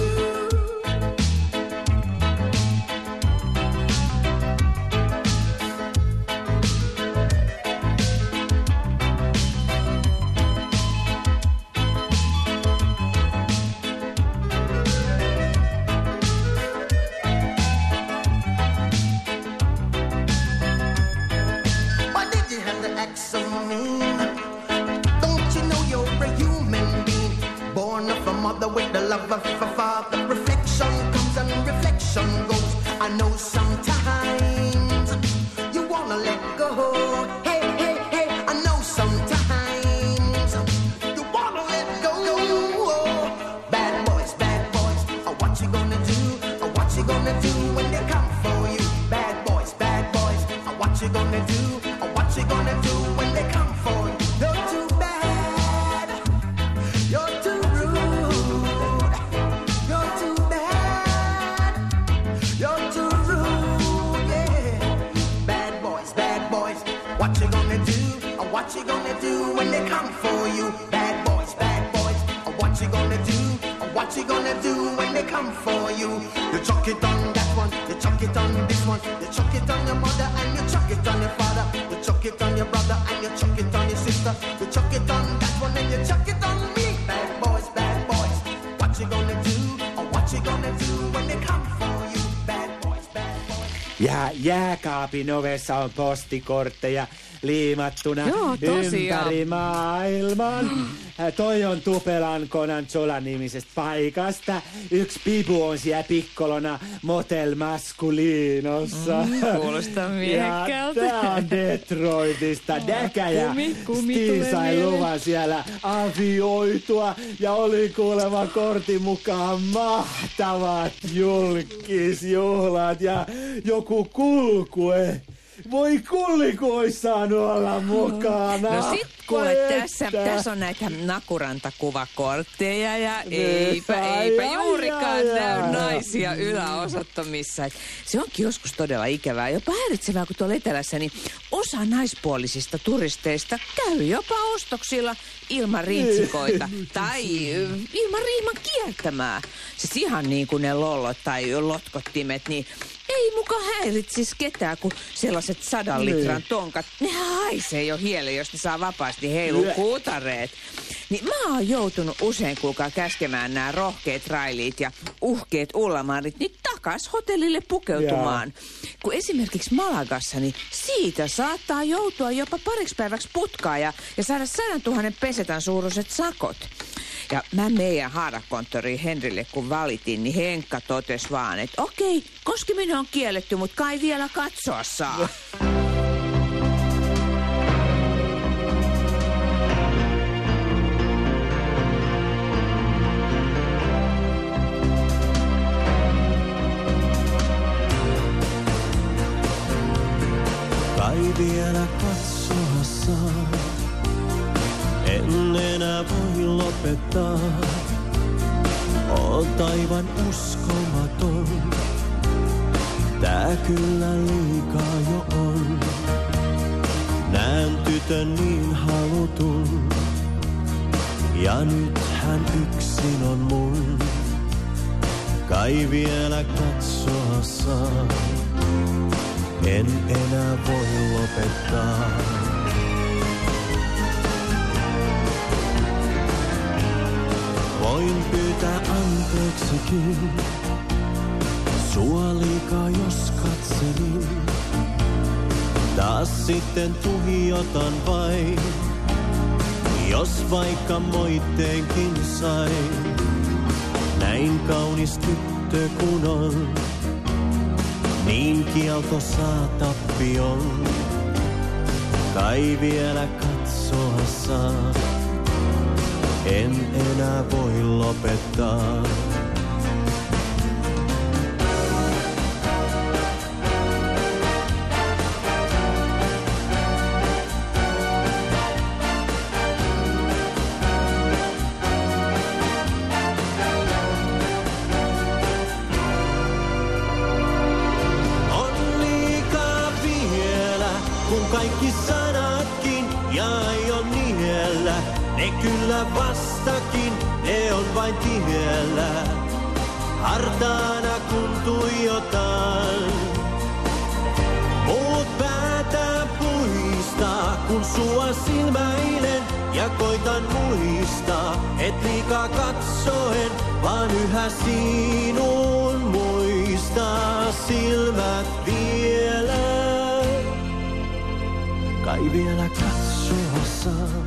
Why did you have to act so mean? Don't you know you're a human being, born of a mother with the love of a father? Reflection comes and reflection goes. I know sometimes you wanna let go. Hey, I know sometimes you wanna let go. Bad boys, what you gonna do? What you gonna do when they come for you? Bad boys, what you gonna do? What you gonna do when they come for you? You're too bad, you're too rude, you're too bad, you're too rude, yeah. Bad boys, what you gonna do? What you gonna do when they come for you? Bad boys, what you gonna do? What you gonna do when they come for you? You chuck it on that one, you chuck it on this one, you chuck it on your mother and you chuck it on your father, you chuck it on your brother and you chuck it on your sister, you chuck it on that one and you chuck it on me. Bad boys, Ja jääkaapin ovessa on postikortteja liimattuna ympäri maailman. Toi on Tupelan Conanchola nimisestä paikasta. Yksi pipu on siellä pikkolona Motel Masculinossa. Kuulostaa miehekkäältä. Ja tää on Detroitista. Däkä ja Steve sai luvan siellä avioitua. Ja oli kuulemma kortin mukaan mahtavat julkisjuhlat. Ja joku kulkue. Voi kulliku ois saanut olla mukana. No sit kuule, tässä on näitä Nakuranta-kuvakortteja ja eipä juurikaan näy naisia yläosattomissa. Se onkin joskus todella ikävää, jopa häiritsevää, kun tuolla etelässä, niin osa naispuolisista turisteista käy jopa ostoksilla ilman rintsikoita tai ilman riiman kiertämää. Siis ihan niin kuin ne lollot tai lotkottimet, niin ei muka häiritsis ketään, kun sellaiset 100 litran tonkat, ne haisee jo hielle, jos ne saa vapaasti heilua kuutareet. Niin mä oon joutunut usein kuulkaa käskemään nämä rohkeet railit ja uhkeet ullamarit niin takas hotellille pukeutumaan. Kun esimerkiksi Malagassa, niin siitä saattaa joutua jopa pariksi päiväksi putkaa ja saada 100 000 pesetan suuruiset sakot. Ja mä meidän haarakonttoriin Henrille kun valitin, niin Henkka totesi vaan, että okei, koskeminen on kielletty, mutta kai vielä katsoa saa. Kai vielä katsoa saa. En enää voi lopettaa. Oot aivan uskomaton. Tää kyllä liikaa jo on. Näen tytön niin halutun. Ja nyt hän yksin on mun. Kai vielä katsoa saa. En enää voi lopettaa. Voin pyytää anteeksikin. Sua liikaa jos katselin. Taas sitten tuijotan vain. Jos vaikka moitteenkin sain. Näin kaunis tyttö kun on. Niin kielto saa tappion. Kai vielä katsoa saa. En enää voi lopettaa. On liikaa vielä, kun kaikki sanatkin ja aion niellä. Ne kyllä vastakin, ne on vain tiellä. Hartaana kun tuijotan. Muut päätään puistaa, kun sua silmäilen. Ja koitan muistaa, et liikaa katsoen, vaan yhä sinun muistaa silmät vielä. Kai vielä katsoa saa.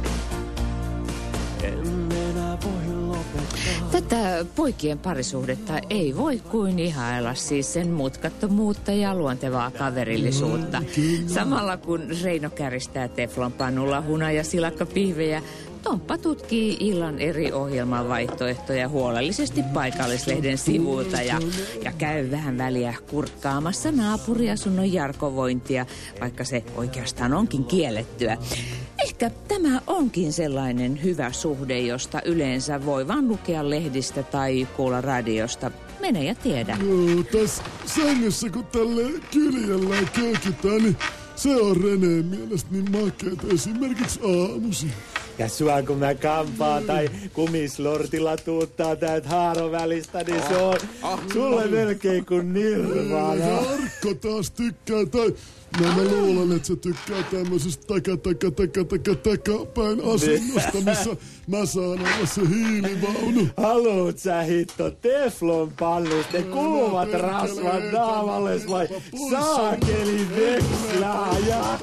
Tätä poikien parisuhdetta ei voi kuin ihailla siis sen mutkattomuutta ja luontevaa kaverillisuutta. Samalla kun Reino käristää teflonpannulla huna- ja silakkapihvejä, Tomppa tutkii illan eri ohjelmavaihtoehtoja huolellisesti paikallislehden sivuilta ja käy vähän väliä kurkkaamassa naapuriasunnon jarkovointia, vaikka se oikeastaan onkin kiellettyä. Ehkä tämä onkin sellainen hyvä suhde, josta yleensä voi vaan lukea lehdistä tai kuulla radiosta. Mene ja tiedä. Joo, tässä sängyssä kun tälle kyljellään köykitään, niin se on Reneen mielestä niin makeeta esimerkiksi aamusi. Ja sua kun mä kampaan tai kumislortilla tuuttaa täältä haaron välistä, niin se on sulle melkein kuin nirvana. Jarkko taas tykkää tai... Mä luulen, että se tykkää tämmöisestä takapäin asennosta, missä mä saan olla se hiilivaunu. Haluut sä hitto teflon pannut, ne kuumat rasvat naamalles vai saakeli vekslaaja?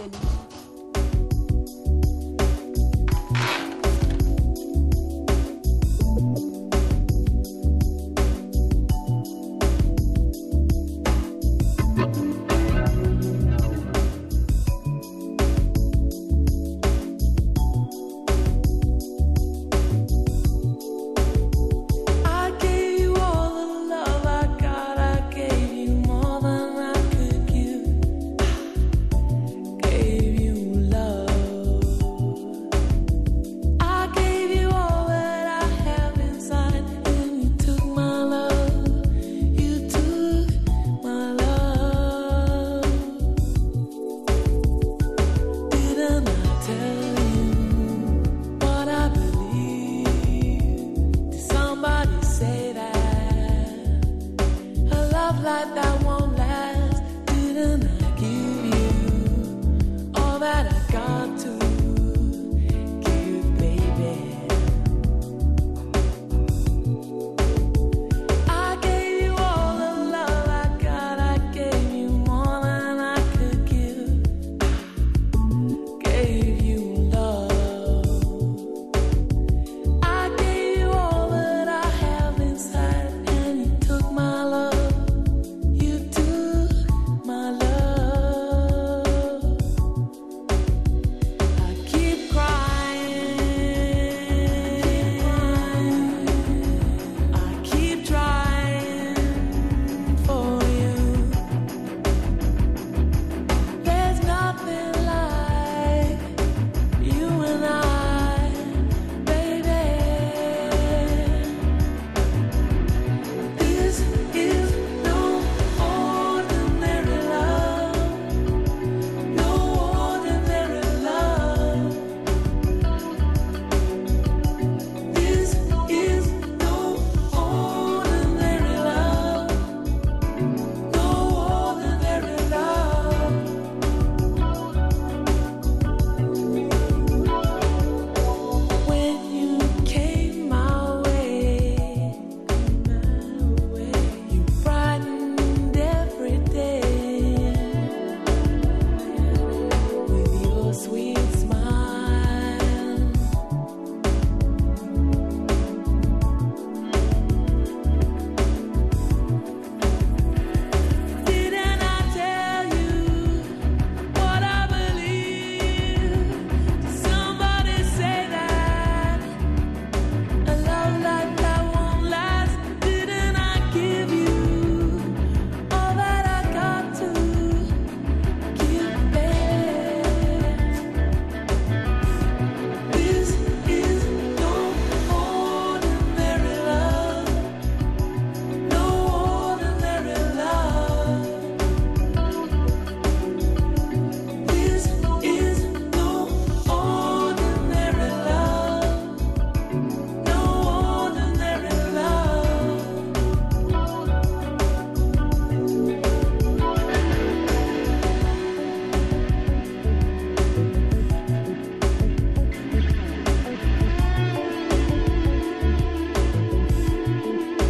Like that.